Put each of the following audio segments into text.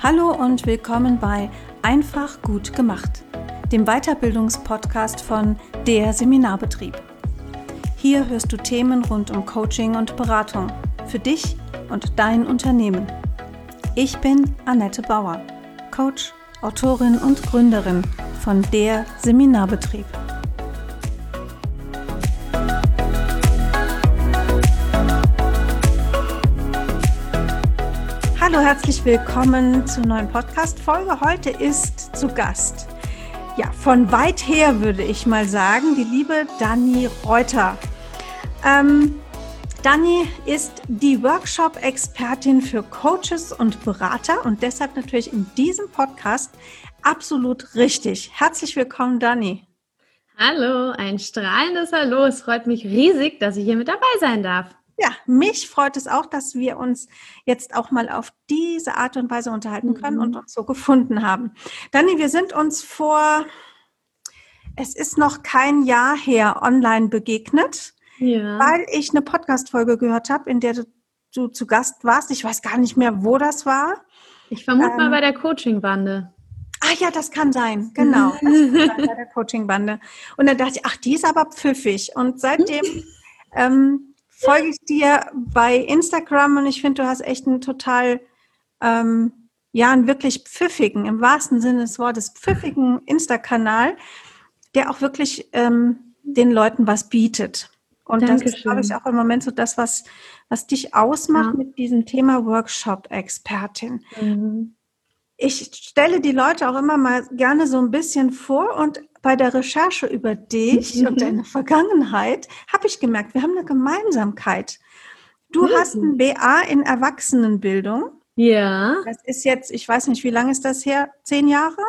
Hallo und willkommen bei Einfach gut gemacht, dem Weiterbildungspodcast von der Seminarbetrieb. Hier hörst du Themen rund um Coaching und Beratung für dich und dein Unternehmen. Ich bin Annette Bauer, Coach, Autorin und Gründerin von der Seminarbetrieb. Hallo, herzlich willkommen zur neuen Podcast-Folge. Heute ist zu Gast, von weit her würde ich mal sagen, die liebe Dani Reuter. Dani ist die Workshop-Expertin für Coaches und Berater und deshalb natürlich in diesem Podcast absolut richtig. Herzlich willkommen, Dani. Hallo, ein strahlendes Hallo. Es freut mich riesig, dass ich hier mit dabei sein darf. Ja, mich freut es auch, dass wir uns jetzt auch mal auf diese Art und Weise unterhalten können und uns so gefunden haben. Dani, wir sind uns es ist noch kein Jahr her, online begegnet, weil ich eine Podcast-Folge gehört habe, in der du zu Gast warst. Ich weiß gar nicht mehr, wo das war. Ich vermute mal bei der Coaching-Bande. Ah ja, das kann sein, genau. Das kann sein, bei der Coaching-Bande. Und dann dachte ich, die ist aber pfiffig. Und seitdem folge ich dir bei Instagram und ich finde, du hast echt einen total, einen wirklich pfiffigen, im wahrsten Sinne des Wortes, pfiffigen Insta-Kanal, der auch wirklich den Leuten was bietet. Und Dankeschön. Das ist, glaube ich, auch im Moment so das, was dich ausmacht mit diesem Thema Workshop-Expertin. Mhm. Ich stelle die Leute auch immer mal gerne so ein bisschen vor und bei der Recherche über dich und deine Vergangenheit habe ich gemerkt, wir haben eine Gemeinsamkeit. Du hast ein BA in Erwachsenenbildung. Ja. Das ist jetzt, ich weiß nicht, wie lange ist das her? 10 Jahre?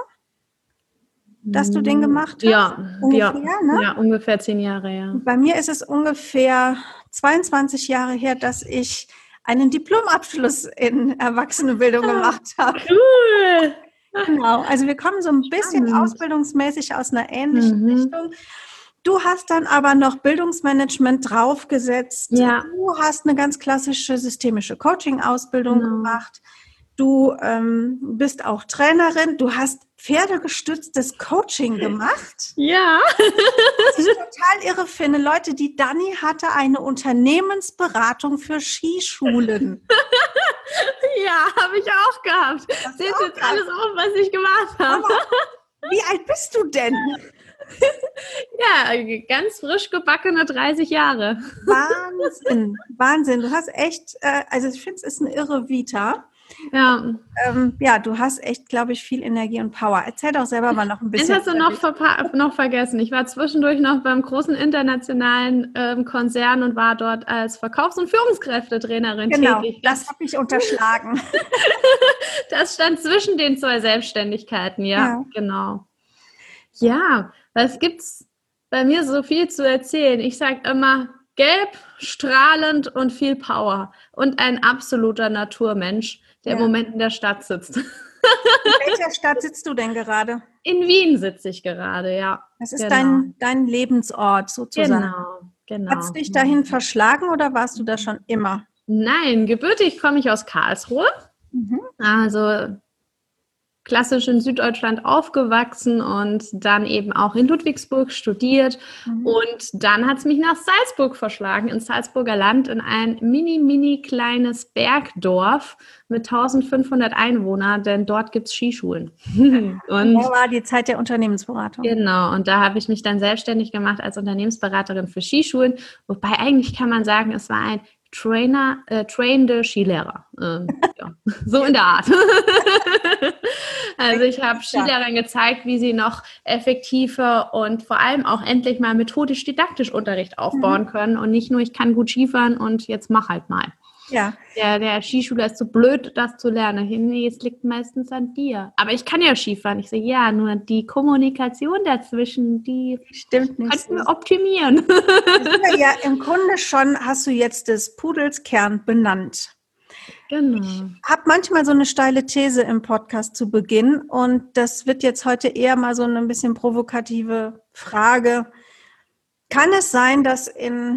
Dass du den gemacht hast? Ja, ungefähr, ne? Ja, ungefähr 10 Jahre, ja. Bei mir ist es ungefähr 22 Jahre her, dass ich einen Diplomabschluss in Erwachsenenbildung gemacht habe. Cool! Genau, also wir kommen so ein bisschen ausbildungsmäßig aus einer ähnlichen Richtung. Du hast dann aber noch Bildungsmanagement draufgesetzt. Ja. Du hast eine ganz klassische systemische Coaching-Ausbildung gemacht. Du bist auch Trainerin. Du hast pferdegestütztes Coaching gemacht. Ja. Was ich total irre finde, Leute, die Dani hatte eine Unternehmensberatung für Skischulen. Ja, habe ich auch gehabt. Seht jetzt alles auf, was ich gemacht habe. Wie alt bist du denn? Ja, ganz frisch gebackene 30 Jahre. Wahnsinn. Du hast echt, also ich finde, es ist eine irre Vita. Ja. Du hast echt, glaube ich, viel Energie und Power. Erzähl doch selber mal noch ein bisschen. Das hast du noch vergessen. Ich war zwischendurch noch beim großen internationalen Konzern und war dort als Verkaufs- und Führungskräftetrainerin tätig. Das habe ich unterschlagen. Das stand zwischen den 2 Selbstständigkeiten, ja, genau. Ja, was gibt's bei mir so viel zu erzählen? Ich sage immer, gelb, strahlend und viel Power und ein absoluter Naturmensch, der im Moment in der Stadt sitzt. In welcher Stadt sitzt du denn gerade? In Wien sitze ich gerade, ja. Das ist dein Lebensort sozusagen. Genau. Hat es dich dahin verschlagen oder warst du da schon immer? Nein, gebürtig komme ich aus Karlsruhe. Also klassisch in Süddeutschland aufgewachsen und dann eben auch in Ludwigsburg studiert. Und dann hat es mich nach Salzburg verschlagen, ins Salzburger Land, in ein mini kleines Bergdorf mit 1500 Einwohnern, denn dort gibt es Skischulen. Und da war die Zeit der Unternehmensberatung. Genau, und da habe ich mich dann selbstständig gemacht als Unternehmensberaterin für Skischulen, wobei eigentlich kann man sagen, es war ein trainende Skilehrer. So in der Art. Also ich habe Skilehrern gezeigt, wie sie noch effektiver und vor allem auch endlich mal methodisch-didaktisch Unterricht aufbauen können und nicht nur, ich kann gut Skifahren und jetzt mach halt mal. Ja. Der Skischüler ist so blöd, das zu lernen. Nee, es liegt meistens an dir. Aber ich kann ja Skifahren. Ich sage, ja, nur die Kommunikation dazwischen, die stimmt nicht. Könnten wir optimieren. Ja, im Grunde schon hast du jetzt des Pudels Kern benannt. Genau. Ich habe manchmal so eine steile These im Podcast zu Beginn und das wird jetzt heute eher mal so eine bisschen provokative Frage. Kann es sein, dass in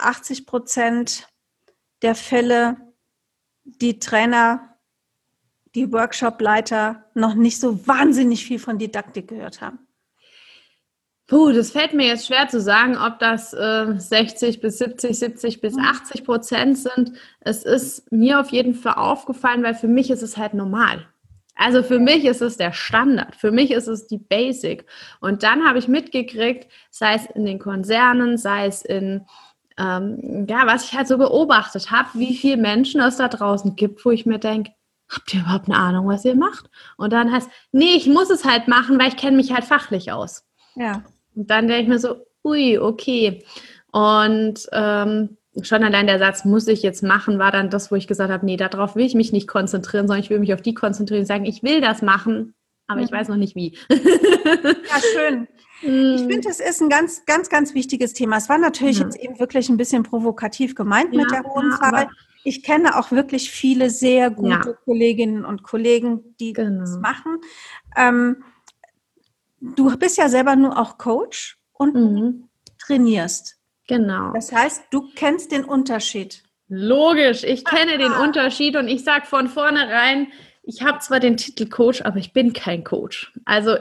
70-80% der Fälle die Trainer die Workshop-Leiter noch nicht so wahnsinnig viel von Didaktik gehört haben? Puh, das fällt mir jetzt schwer zu sagen, ob das 60 bis 70 bis 80% sind. Es ist mir auf jeden Fall aufgefallen, weil für mich ist es halt normal. Also für mich ist es der Standard, für mich ist es die Basic. Und dann habe ich mitgekriegt, sei es in den Konzernen, sei es in, was ich halt so beobachtet habe, wie viele Menschen es da draußen gibt, wo ich mir denke, habt ihr überhaupt eine Ahnung, was ihr macht? Und dann heißt, nee, ich muss es halt machen, weil ich kenne mich halt fachlich aus. Ja. Und dann denke ich mir so, ui, okay. Und schon allein der Satz, muss ich jetzt machen, war dann das, wo ich gesagt habe, nee, darauf will ich mich nicht konzentrieren, sondern ich will mich auf die konzentrieren und sagen, ich will das machen, aber ich weiß noch nicht wie. Ja, schön. Ich finde, es ist ein ganz, ganz, ganz wichtiges Thema. Es war natürlich jetzt eben wirklich ein bisschen provokativ gemeint mit der hohen Zahl. Ich kenne auch wirklich viele sehr gute Kolleginnen und Kollegen, die das machen. Du bist ja selber nur auch Coach und trainierst. Genau. Das heißt, du kennst den Unterschied. Logisch, ich kenne den Unterschied und ich sage von vornherein, ich habe zwar den Titel Coach, aber ich bin kein Coach. Also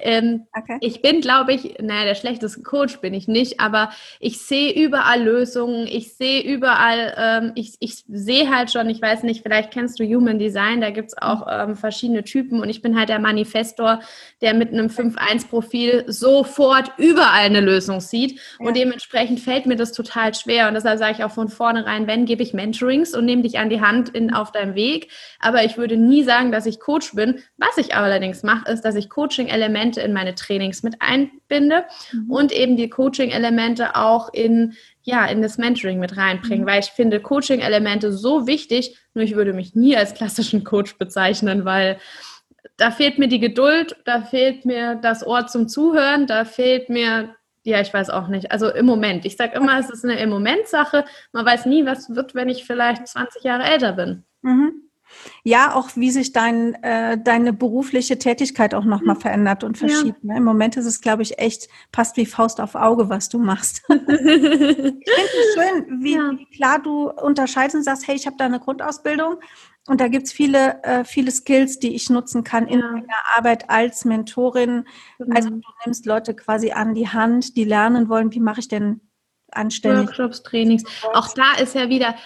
ich bin, glaube ich, der schlechteste Coach bin ich nicht, aber ich sehe überall Lösungen, ich sehe überall, ich sehe halt schon, ich weiß nicht, vielleicht kennst du Human Design, da gibt es auch verschiedene Typen und ich bin halt der Manifestor, der mit einem 5-1-Profil sofort überall eine Lösung sieht und dementsprechend fällt mir das total schwer und deshalb sage ich auch von vornherein, wenn, gebe ich Mentorings und nehme dich an die Hand auf deinem Weg, aber ich würde nie sagen, dass ich Coach bin. Was ich allerdings mache, ist, dass ich Coaching-Elemente in meine Trainings mit einbinde und eben die Coaching-Elemente auch in das Mentoring mit reinbringen, weil ich finde Coaching-Elemente so wichtig, nur ich würde mich nie als klassischen Coach bezeichnen, weil da fehlt mir die Geduld, da fehlt mir das Ohr zum Zuhören, da fehlt mir ich weiß auch nicht. Also im Moment. Ich sage immer, es ist eine Im-Moment-Sache. Man weiß nie, was wird, wenn ich vielleicht 20 Jahre älter bin. Ja, auch wie sich deine berufliche Tätigkeit auch nochmal verändert und verschiebt. Im Moment ist es, glaube ich, echt, passt wie Faust auf Auge, was du machst. Ich finde es schön, wie klar du unterscheidest und sagst, hey, ich habe da eine Grundausbildung und da gibt es viele Skills, die ich nutzen kann in meiner Arbeit als Mentorin. Also du nimmst Leute quasi an die Hand, die lernen wollen, wie mache ich denn anständig. Workshops, Trainings. Auch da ist ja wieder,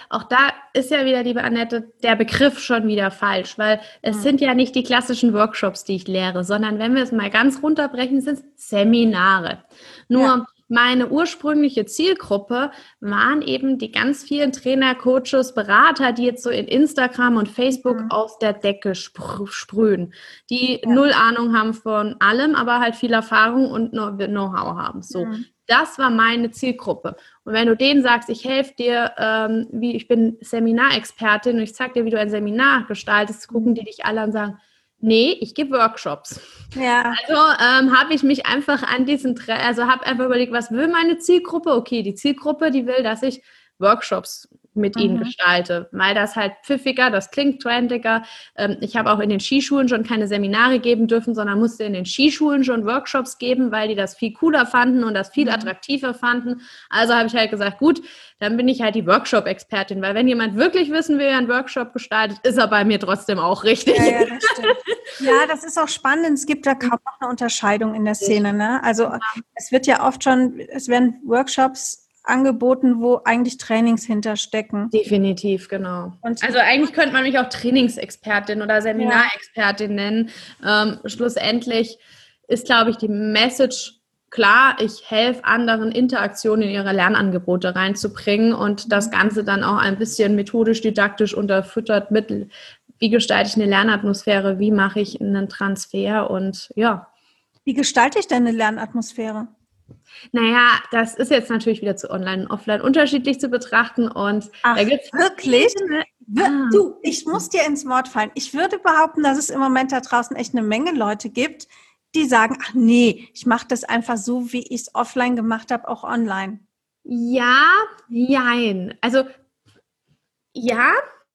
liebe Annette, der Begriff schon wieder falsch, weil es sind ja nicht die klassischen Workshops, die ich lehre, sondern wenn wir es mal ganz runterbrechen, sind es Seminare. Nur meine ursprüngliche Zielgruppe waren eben die ganz vielen Trainer, Coaches, Berater, die jetzt so in Instagram und Facebook aus der Decke sprühen, die null Ahnung haben von allem, aber halt viel Erfahrung und Know-how haben. So. Das war meine Zielgruppe. Und wenn du denen sagst, ich helfe dir, ich bin Seminarexpertin und ich zeige dir, wie du ein Seminar gestaltest, gucken die dich alle und sagen, nee, ich gebe Workshops. Ja. Also habe ich mich einfach habe einfach überlegt, was will meine Zielgruppe? Okay, die Zielgruppe, die will, dass ich Workshops mit ihnen gestalte, weil das halt pfiffiger, das klingt trendiger. Ich habe auch in den Skischulen schon keine Seminare geben dürfen, sondern musste in den Skischulen schon Workshops geben, weil die das viel cooler fanden und das viel attraktiver fanden. Also habe ich halt gesagt, gut, dann bin ich halt die Workshop-Expertin, weil wenn jemand wirklich wissen will, wie er einen Workshop gestaltet, ist er bei mir trotzdem auch richtig. Ja, das stimmt. Ja, das ist auch spannend. Es gibt da kaum noch eine Unterscheidung in der Szene, ne? Also es werden Workshops angeboten, wo eigentlich Trainings hinterstecken. Definitiv, genau. Also eigentlich könnte man mich auch Trainingsexpertin oder Seminarexpertin nennen. Schlussendlich ist, glaube ich, die Message klar, ich helfe anderen, Interaktionen in ihre Lernangebote reinzubringen und das Ganze dann auch ein bisschen methodisch, didaktisch unterfüttert mit, wie gestalte ich eine Lernatmosphäre, wie mache ich einen Transfer und Wie gestalte ich denn eine Lernatmosphäre? Naja, das ist jetzt natürlich wieder zu online und offline unterschiedlich zu betrachten und da gibt's wirklich? Du, ich muss dir ins Wort fallen. Ich würde behaupten, dass es im Moment da draußen echt eine Menge Leute gibt, die sagen, ach nee, ich mache das einfach so, wie ich es offline gemacht habe, auch online. Ja, jein. Also ja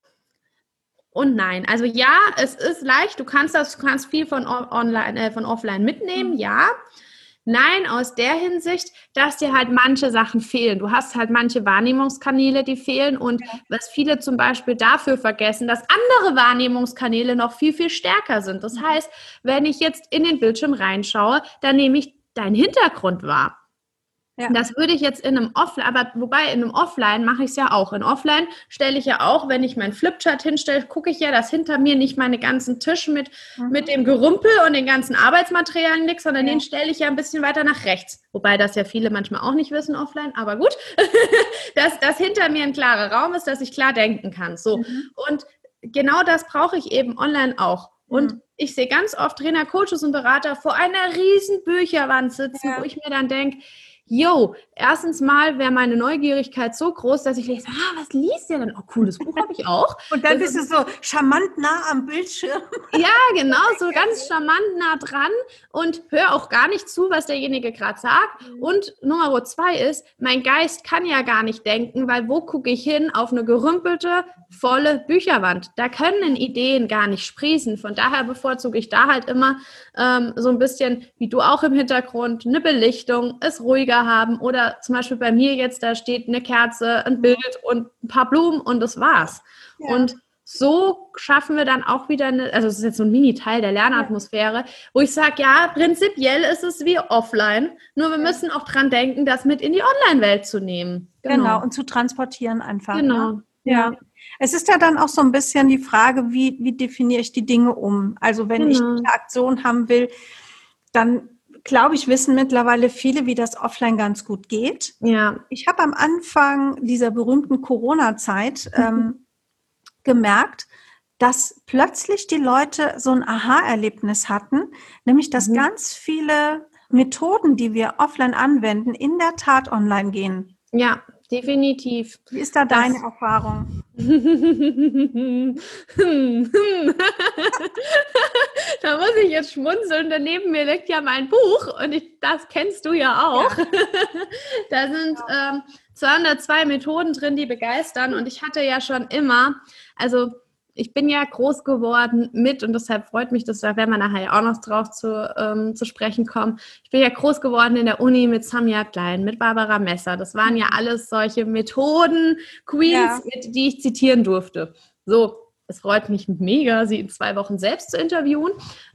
und nein. Also ja, es ist leicht, du kannst viel von offline mitnehmen, ja. Nein, aus der Hinsicht, dass dir halt manche Sachen fehlen. Du hast halt manche Wahrnehmungskanäle, die fehlen und was viele zum Beispiel dafür vergessen, dass andere Wahrnehmungskanäle noch viel, viel stärker sind. Das heißt, wenn ich jetzt in den Bildschirm reinschaue, dann nehme ich deinen Hintergrund wahr. Ja. Das würde ich jetzt in einem Offline, aber wobei in einem Offline mache ich es ja auch. In Offline stelle ich ja auch, wenn ich meinen Flipchart hinstelle, gucke ich ja, dass hinter mir nicht meine ganzen Tisch mit dem Gerümpel und den ganzen Arbeitsmaterialien liegt, sondern den stelle ich ja ein bisschen weiter nach rechts. Wobei das ja viele manchmal auch nicht wissen offline, aber gut, dass hinter mir ein klarer Raum ist, dass ich klar denken kann. So. Und genau das brauche ich eben online auch. Und ich sehe ganz oft Trainer, Coaches und Berater vor einer riesen Bücherwand sitzen, wo ich mir dann denke, erstens mal wäre meine Neugierigkeit so groß, dass ich lese, was liest ihr denn? Oh, cooles Buch habe ich auch. Und dann bist du so charmant nah am Bildschirm. Ja, genau, so ganz charmant nah dran und höre auch gar nicht zu, was derjenige gerade sagt. Und Nummer 2 ist, mein Geist kann ja gar nicht denken, weil wo gucke ich hin? Auf eine gerümpelte, volle Bücherwand. Da können Ideen gar nicht sprießen. Von daher bevorzuge ich da halt immer so ein bisschen, wie du auch im Hintergrund, eine Belichtung, es ruhiger haben oder zum Beispiel bei mir jetzt, da steht eine Kerze, ein Bild und ein paar Blumen und das war's. Ja. Und so schaffen wir dann auch wieder also es ist jetzt so ein Mini-Teil der Lernatmosphäre, wo ich sage, ja, prinzipiell ist es wie offline, nur wir müssen auch dran denken, das mit in die Online-Welt zu nehmen. Genau, und zu transportieren einfach. Genau, ne? Ja. Es ist ja dann auch so ein bisschen die Frage, wie definiere ich die Dinge um? Also wenn ich eine Aktion haben will, dann glaube ich, wissen mittlerweile viele, wie das offline ganz gut geht. Ja. Ich habe am Anfang dieser berühmten Corona-Zeit gemerkt, dass plötzlich die Leute so ein Aha-Erlebnis hatten, nämlich dass ganz viele Methoden, die wir offline anwenden, in der Tat online gehen. Ja, definitiv. Wie ist da deine Erfahrung? Da muss ich jetzt schmunzeln, denn neben mir liegt ja mein Buch und das kennst du ja auch. Ja. Da sind 202 Methoden drin, die begeistern und ich hatte ja schon immer, also ich bin ja groß geworden mit, und deshalb freut mich, dass da werden wir nachher auch noch drauf zu sprechen kommen. Ich bin ja groß geworden in der Uni mit Samia Klein, mit Barbara Messer. Das waren ja alles solche Methoden, Queens, die ich zitieren durfte. So, es freut mich mega, sie in 2 Wochen selbst zu interviewen.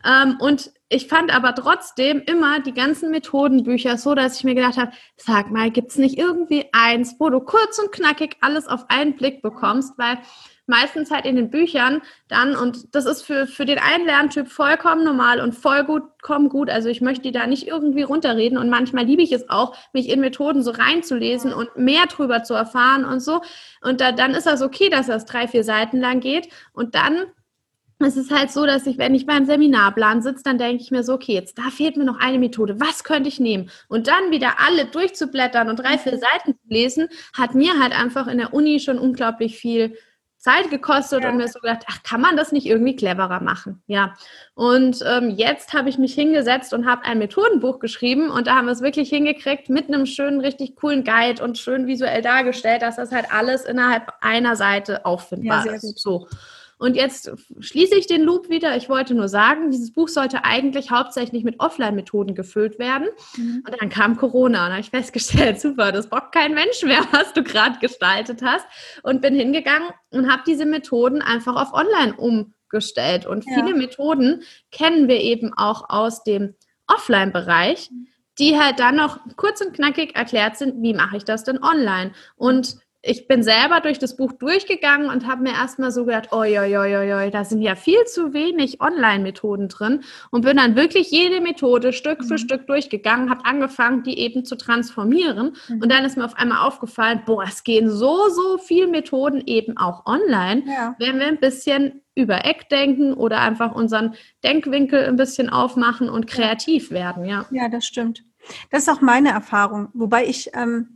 Und ich fand aber trotzdem immer die ganzen Methodenbücher so, dass ich mir gedacht habe, sag mal, gibt es nicht irgendwie eins, wo du kurz und knackig alles auf einen Blick bekommst, weil meistens halt in den Büchern dann, und das ist für den einen Lerntyp vollkommen normal und vollkommen gut, also ich möchte die da nicht irgendwie runterreden und manchmal liebe ich es auch, mich in Methoden so reinzulesen und mehr drüber zu erfahren und so, und dann ist das okay, dass das 3-4 Seiten lang geht und dann es ist halt so, dass wenn ich beim Seminarplan sitze, dann denke ich mir so, okay, jetzt da fehlt mir noch eine Methode, was könnte ich nehmen? Und dann wieder alle durchzublättern und 3-4 Seiten zu lesen, hat mir halt einfach in der Uni schon unglaublich viel Zeit gekostet und mir so gedacht, ach, kann man das nicht irgendwie cleverer machen? Ja, und jetzt habe ich mich hingesetzt und habe ein Methodenbuch geschrieben und da haben wir es wirklich hingekriegt mit einem schönen, richtig coolen Guide und schön visuell dargestellt, dass das halt alles innerhalb einer Seite auffindbar ist. So. Und jetzt schließe ich den Loop wieder. Ich wollte nur sagen, dieses Buch sollte eigentlich hauptsächlich mit Offline-Methoden gefüllt werden. Und dann kam Corona und da habe ich festgestellt, super, das braucht kein Mensch mehr, was du gerade gestaltet hast. Und bin hingegangen und habe diese Methoden einfach auf Online umgestellt. Und viele Methoden kennen wir eben auch aus dem Offline-Bereich, die halt dann noch kurz und knackig erklärt sind, wie mache ich das denn online? Und ich bin selber durch das Buch durchgegangen und habe mir erstmal so gedacht, oi, da sind ja viel zu wenig Online-Methoden drin und bin dann wirklich jede Methode Stück für Stück durchgegangen, habe angefangen, die eben zu transformieren und dann ist mir auf einmal aufgefallen, es gehen so viel Methoden eben auch online, wenn wir ein bisschen über Eck denken oder einfach unseren Denkwinkel ein bisschen aufmachen und kreativ werden, Ja, das stimmt. Das ist auch meine Erfahrung, wobei ich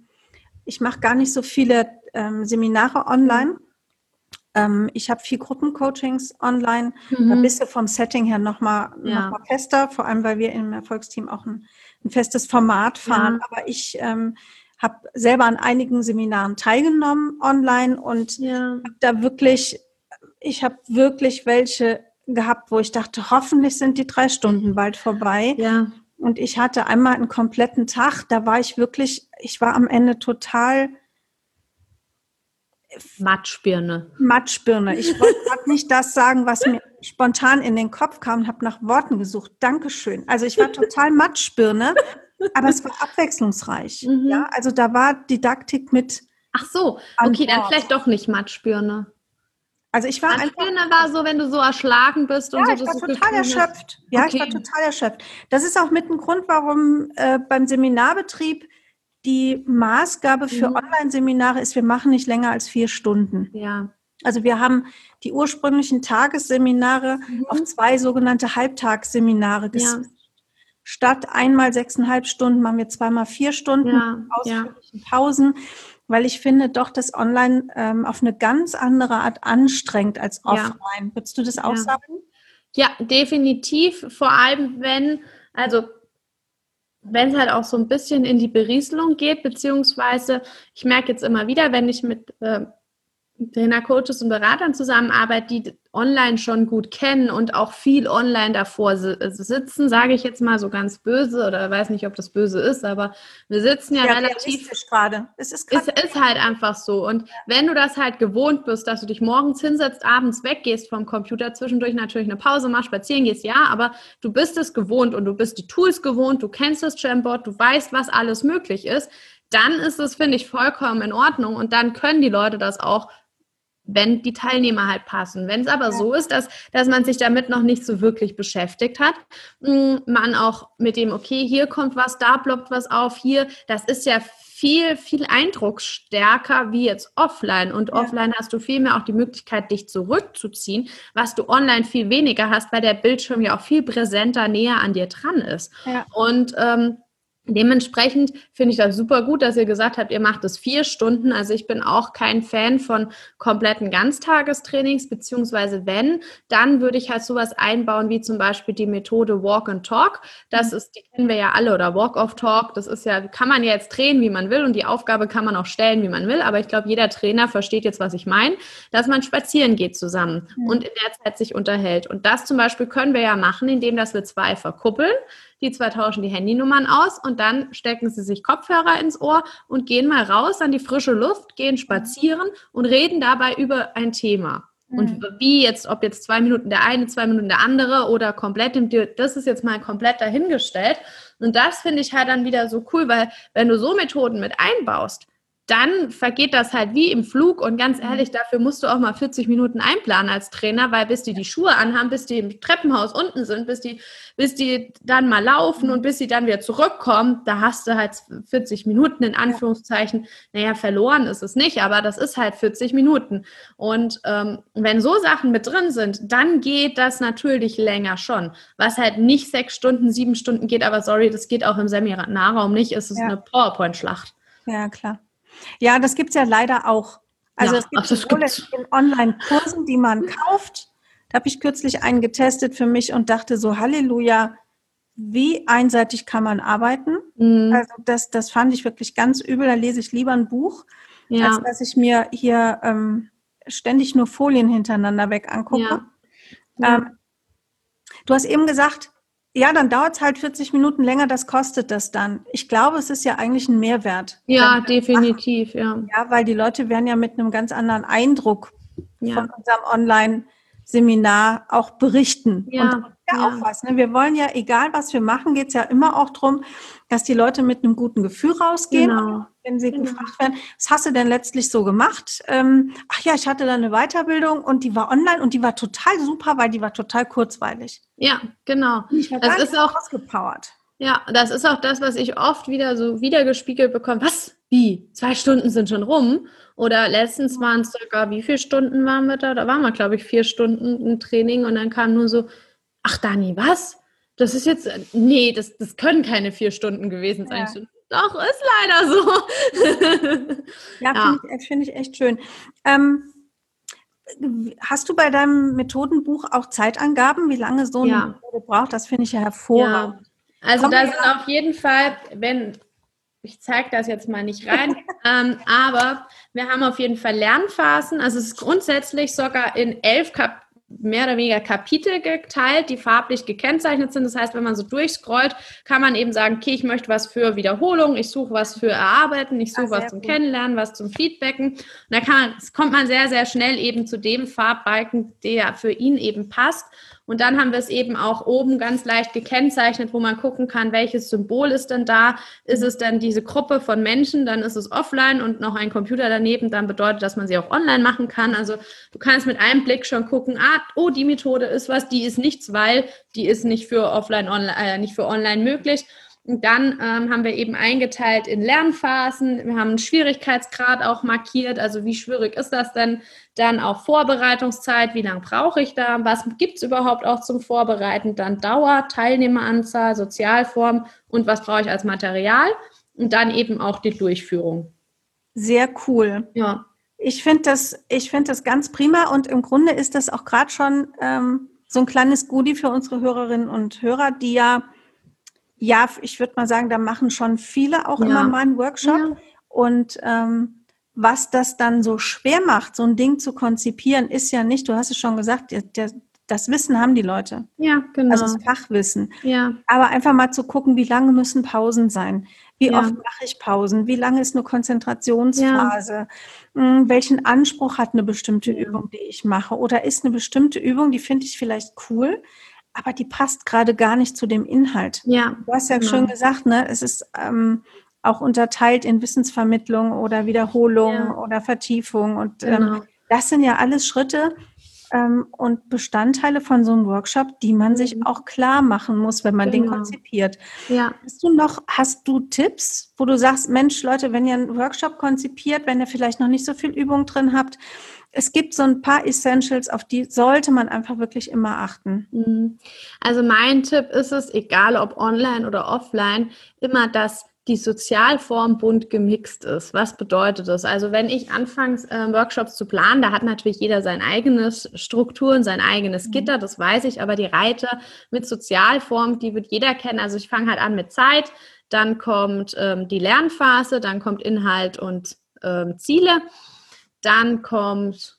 mache gar nicht so viele Seminare online. Ich habe 4 Gruppencoachings online. Da bist du vom Setting her noch mal fester, vor allem, weil wir im Erfolgsteam auch ein festes Format fahren. Aber ich habe selber an einigen Seminaren teilgenommen online und ich habe wirklich welche gehabt, wo ich dachte, hoffentlich sind die 3 Stunden bald vorbei. Ja. Und ich hatte einmal einen kompletten Tag, da war ich war am Ende total Matschbirne. Ich wollte gerade nicht das sagen, was mir spontan in den Kopf kam und habe nach Worten gesucht. Dankeschön. Also ich war total Matschbirne, aber es war abwechslungsreich. Ja, also da war Didaktik mit. Ach so, okay, dann vielleicht doch nicht Matschbirne. Also ich war Matschbirne war so, wenn du so erschlagen bist und so. Ich war total erschöpft. Ja, ich war total erschöpft. Das ist auch mit ein Grund, warum beim Seminarbetrieb die Maßgabe für Online-Seminare ist, wir machen nicht länger als 4 Stunden. Ja. Also wir haben die ursprünglichen Tagesseminare auf 2 sogenannte Halbtagsseminare geswitcht. Statt einmal 6,5 Stunden machen wir 2-mal 4 Stunden ausführlichen Pausen, weil ich finde doch, dass Online auf eine ganz andere Art anstrengt als offline. Würdest du das auch sagen? Ja, definitiv. Vor allem, wenn es halt auch so ein bisschen in die Berieselung geht, beziehungsweise ich merke jetzt immer wieder, wenn ich mit Trainer, Coaches und Beratern zusammenarbeite, die online schon gut kennen und auch viel online davor sitzen, sage ich jetzt mal so ganz böse oder weiß nicht, ob das böse ist, aber wir sitzen ja relativ gerade. Es ist halt einfach so. Und wenn du das halt gewohnt bist, dass du dich morgens hinsetzt, abends weggehst vom Computer, zwischendurch natürlich eine Pause machst, spazieren gehst, ja, aber du bist es gewohnt und du bist die Tools gewohnt, du kennst das Jamboard, du weißt, was alles möglich ist, dann ist es, finde ich, vollkommen in Ordnung und dann können die Leute das auch, wenn die Teilnehmer halt passen. Wenn es aber so ist, dass man sich damit noch nicht so wirklich beschäftigt hat, man auch mit dem, okay, hier kommt was, da ploppt was auf, hier, das ist ja viel, viel eindrucksstärker wie jetzt offline. Und offline hast du viel mehr auch die Möglichkeit, dich zurückzuziehen, was du online viel weniger hast, weil der Bildschirm ja auch viel präsenter näher an dir dran ist. Ja. Und dementsprechend finde ich das super gut, dass ihr gesagt habt, ihr macht es 4 Stunden. Also ich bin auch kein Fan von kompletten Ganztagestrainings, beziehungsweise wenn, dann würde ich halt sowas einbauen, wie zum Beispiel die Methode Walk and Talk. Das ist, die kennen wir ja alle, oder Walk of Talk. Das ist ja, kann man ja jetzt drehen, wie man will, und die Aufgabe kann man auch stellen, wie man will. Aber ich glaube, jeder Trainer versteht jetzt, was ich meine, dass man spazieren geht zusammen und in der Zeit sich unterhält. Und das zum Beispiel können wir ja machen, indem dass wir 2 verkuppeln. Die 2 tauschen die Handynummern aus und dann stecken sie sich Kopfhörer ins Ohr und gehen mal raus an die frische Luft, gehen spazieren und reden dabei über ein Thema. Und wie jetzt, ob jetzt 2 Minuten der eine, 2 Minuten der andere oder komplett, das ist jetzt mal komplett dahingestellt. Und das finde ich halt dann wieder so cool, weil wenn du so Methoden mit einbaust, dann vergeht das halt wie im Flug und ganz ehrlich, dafür musst du auch mal 40 Minuten einplanen als Trainer, weil bis die Schuhe anhaben, bis die im Treppenhaus unten sind, bis die dann mal laufen und bis sie dann wieder zurückkommen, da hast du halt 40 Minuten in Anführungszeichen. Naja, verloren ist es nicht, aber das ist halt 40 Minuten. Und wenn so Sachen mit drin sind, dann geht das natürlich länger schon. Was halt nicht 6 Stunden, 7 Stunden geht, aber sorry, das geht auch im Seminarraum nicht, es ist eine PowerPoint-Schlacht. Ja, klar. Ja, das gibt es ja leider auch. Also es gibt sowohl in Online-Kursen, die man kauft. Da habe ich kürzlich einen getestet für mich und dachte so, Halleluja, wie einseitig kann man arbeiten? Also das fand ich wirklich ganz übel. Da lese ich lieber ein Buch, als dass ich mir hier ständig nur Folien hintereinander weg angucke. Du hast eben gesagt, ja, dann dauert es halt 40 Minuten länger, das kostet das dann. Ich glaube, es ist ja eigentlich ein Mehrwert. Ja, definitiv, ja. Ja, weil die Leute werden ja mit einem ganz anderen Eindruck von unserem Online-Seminar auch berichten. Ja, und das ist ja auch was. Ne? Wir wollen ja, egal was wir machen, geht es ja immer auch darum, dass die Leute mit einem guten Gefühl rausgehen. Genau. Wenn sie gefragt werden, was hast du denn letztlich so gemacht? Ach ja, ich hatte da eine Weiterbildung und die war online und die war total super, weil die war total kurzweilig. Ja, genau. Das ist auch ausgepowert. Ja, das ist auch das, was ich oft wieder so wiedergespiegelt bekomme. Was? Wie? 2 Stunden sind schon rum? Oder letztens waren es sogar, wie viele Stunden waren wir da? Da waren wir, glaube ich, 4 Stunden im Training und dann kam nur so, ach Dani, was? Das ist jetzt, nee, das können keine 4 Stunden gewesen sein. Ja. Doch, ist leider so. Ja, finde ich echt schön. Hast du bei deinem Methodenbuch auch Zeitangaben, wie lange so eine Methode braucht? Das finde ich ja hervorragend. Ja. Also da sind auf jeden Fall, ich zeige das jetzt mal nicht rein, aber wir haben auf jeden Fall Lernphasen. Also es ist grundsätzlich sogar in 11 mehr oder weniger Kapitel geteilt, die farblich gekennzeichnet sind. Das heißt, wenn man so durchscrollt, kann man eben sagen, okay, ich möchte was für Wiederholung, ich suche was für Erarbeiten, ich suche was zum Kennenlernen, was zum Feedbacken. Und da kommt man sehr, sehr schnell eben zu dem Farbbalken, der für ihn eben passt. Und dann haben wir es eben auch oben ganz leicht gekennzeichnet, wo man gucken kann, welches Symbol ist denn da? Ist es denn diese Gruppe von Menschen? Dann ist es offline und noch ein Computer daneben. Dann bedeutet, dass man sie auch online machen kann. Also du kannst mit einem Blick schon gucken, die Methode ist was, die ist nichts, weil die ist nicht für nicht für online möglich. Und dann haben wir eben eingeteilt in Lernphasen. Wir haben einen Schwierigkeitsgrad auch markiert. Also wie schwierig ist das denn? Dann auch Vorbereitungszeit. Wie lange brauche ich da? Was gibt es überhaupt auch zum Vorbereiten? Dann Dauer, Teilnehmeranzahl, Sozialform und was brauche ich als Material? Und dann eben auch die Durchführung. Sehr cool. Ja. Ich finde das ganz prima und im Grunde ist das auch gerade schon so ein kleines Goodie für unsere Hörerinnen und Hörer, die ja, ich würde mal sagen, da machen schon viele auch immer mal einen Workshop. Ja. Und was das dann so schwer macht, so ein Ding zu konzipieren, ist ja nicht, du hast es schon gesagt, das Wissen haben die Leute. Ja, genau. Also das Fachwissen. Ja. Aber einfach mal zu gucken, wie lange müssen Pausen sein? Wie oft mache ich Pausen? Wie lange ist eine Konzentrationsphase? Welchen Anspruch hat eine bestimmte Übung, die ich mache? Oder ist eine bestimmte Übung, die finde ich vielleicht cool, aber die passt gerade gar nicht zu dem Inhalt. Ja, du hast ja schön gesagt, ne? Es ist auch unterteilt in Wissensvermittlung oder Wiederholung oder Vertiefung. Und das sind ja alles Schritte und Bestandteile von so einem Workshop, die man sich auch klar machen muss, wenn man den konzipiert. Ja. Hast du Tipps, wo du sagst, Mensch, Leute, wenn ihr einen Workshop konzipiert, wenn ihr vielleicht noch nicht so viel Übung drin habt, es gibt so ein paar Essentials, auf die sollte man einfach wirklich immer achten. Also mein Tipp ist es, egal ob online oder offline, immer, dass die Sozialform bunt gemixt ist. Was bedeutet das? Also wenn ich anfange, Workshops zu planen, da hat natürlich jeder seine eigene Struktur und sein eigenes Gitter, das weiß ich, aber die Reiter mit Sozialform, die wird jeder kennen. Also ich fange halt an mit Zeit, dann kommt die Lernphase, dann kommt Inhalt und Ziele, dann kommt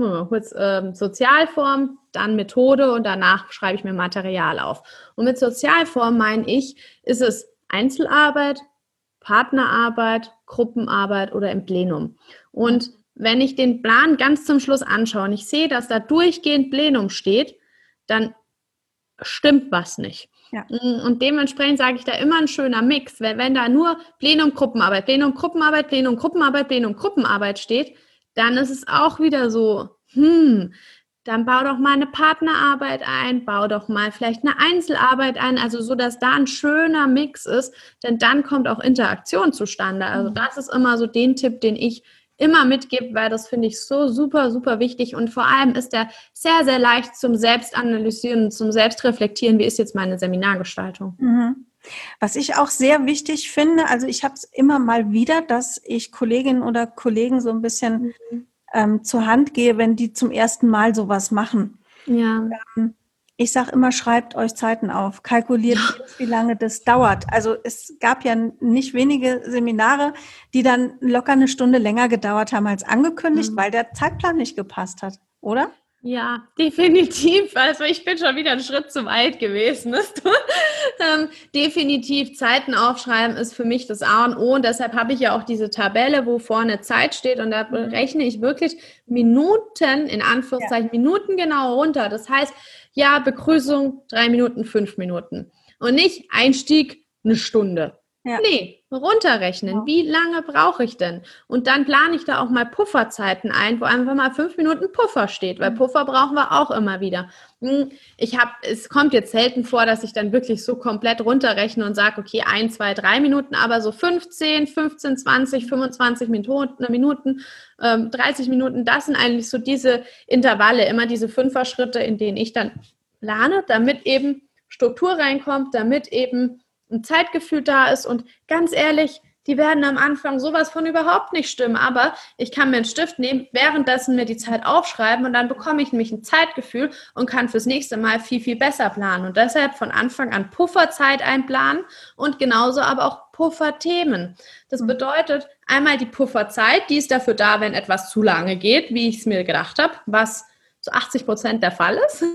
Sozialform, dann Methode und danach schreibe ich mir Material auf. Und mit Sozialform meine ich, ist es Einzelarbeit, Partnerarbeit, Gruppenarbeit oder im Plenum. Und wenn ich den Plan ganz zum Schluss anschaue und ich sehe, dass da durchgehend Plenum steht, dann stimmt was nicht. Ja. Und dementsprechend sage ich da immer ein schöner Mix, weil wenn da nur Plenum, Gruppenarbeit, Plenum, Gruppenarbeit, Plenum, Gruppenarbeit, Plenum, Gruppenarbeit steht, dann ist es auch wieder so, dann bau doch mal eine Partnerarbeit ein, bau doch mal vielleicht eine Einzelarbeit ein, also so, dass da ein schöner Mix ist, denn dann kommt auch Interaktion zustande. Also das ist immer so den Tipp, den ich immer mitgebe, weil das finde ich so super, super wichtig und vor allem ist der sehr, sehr leicht zum Selbstanalysieren, zum Selbstreflektieren, wie ist jetzt meine Seminargestaltung. Was ich auch sehr wichtig finde, also ich habe es immer mal wieder, dass ich Kolleginnen oder Kollegen so ein bisschen zur Hand gehe, wenn die zum ersten Mal sowas machen. Ja. Ich sage immer, schreibt euch Zeiten auf, kalkuliert, wie lange das dauert. Also es gab ja nicht wenige Seminare, die dann locker eine Stunde länger gedauert haben als angekündigt, weil der Zeitplan nicht gepasst hat, oder? Ja, definitiv. Also ich bin schon wieder einen Schritt zu weit gewesen. Definitiv Zeiten aufschreiben ist für mich das A und O und deshalb habe ich ja auch diese Tabelle, wo vorne Zeit steht und da rechne ich wirklich Minuten, in Anführungszeichen, Minuten genau runter. Das heißt, ja, Begrüßung 3 Minuten, 5 Minuten und nicht Einstieg 1 Stunde. Ja. Nee, runterrechnen. Wie lange brauche ich denn? Und dann plane ich da auch mal Pufferzeiten ein, wo einfach mal 5 Minuten Puffer steht, weil Puffer brauchen wir auch immer wieder. Es kommt jetzt selten vor, dass ich dann wirklich so komplett runterrechne und sage, okay, 1, 2, 3 Minuten, aber so 15, 20, 25 Minuten, 30 Minuten, das sind eigentlich so diese Intervalle, immer diese 5er-Schritte, in denen ich dann plane, damit eben Struktur reinkommt, damit eben ein Zeitgefühl da ist und ganz ehrlich, die werden am Anfang sowas von überhaupt nicht stimmen, aber ich kann mir einen Stift nehmen, währenddessen mir die Zeit aufschreiben und dann bekomme ich nämlich ein Zeitgefühl und kann fürs nächste Mal viel, viel besser planen und deshalb von Anfang an Pufferzeit einplanen und genauso aber auch Pufferthemen. Das bedeutet einmal die Pufferzeit, die ist dafür da, wenn etwas zu lange geht, wie ich es mir gedacht habe, was zu 80% der Fall ist.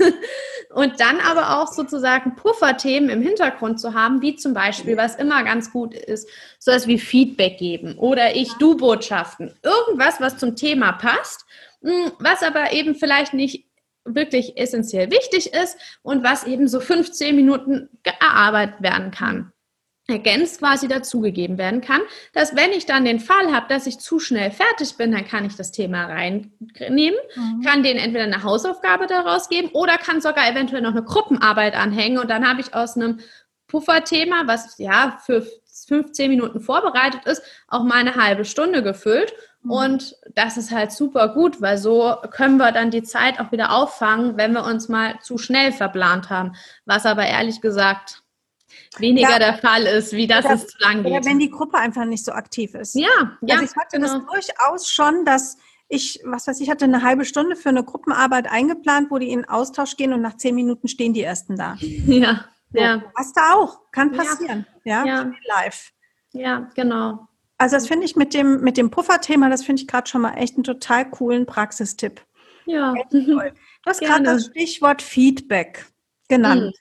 Und dann aber auch sozusagen Pufferthemen im Hintergrund zu haben, wie zum Beispiel, was immer ganz gut ist, sowas wie Feedback geben oder Ich-Du-Botschaften. Irgendwas, was zum Thema passt, was aber eben vielleicht nicht wirklich essentiell wichtig ist und was eben so 15 Minuten erarbeitet werden kann. Ergänzt quasi dazugegeben werden kann, dass wenn ich dann den Fall habe, dass ich zu schnell fertig bin, dann kann ich das Thema reinnehmen, kann denen entweder eine Hausaufgabe daraus geben oder kann sogar eventuell noch eine Gruppenarbeit anhängen und dann habe ich aus einem Pufferthema, was ja für 15 Minuten vorbereitet ist, auch mal eine halbe Stunde gefüllt. Und das ist halt super gut, weil so können wir dann die Zeit auch wieder auffangen, wenn wir uns mal zu schnell verplant haben. Was aber ehrlich gesagt weniger der Fall ist, wie das es zu lang geht. Oder wenn die Gruppe einfach nicht so aktiv ist. Ja. Also ich hatte das durchaus schon, dass ich hatte eine halbe Stunde für eine Gruppenarbeit eingeplant, wo die in Austausch gehen und nach 10 Minuten stehen die Ersten da. Ja. Hast du auch. Kann passieren. Ja. Live. Ja, genau. Also das finde ich mit dem Pufferthema, das finde ich gerade schon mal echt einen total coolen Praxistipp. Ja. Toll. Du hast gerade das Stichwort Feedback genannt.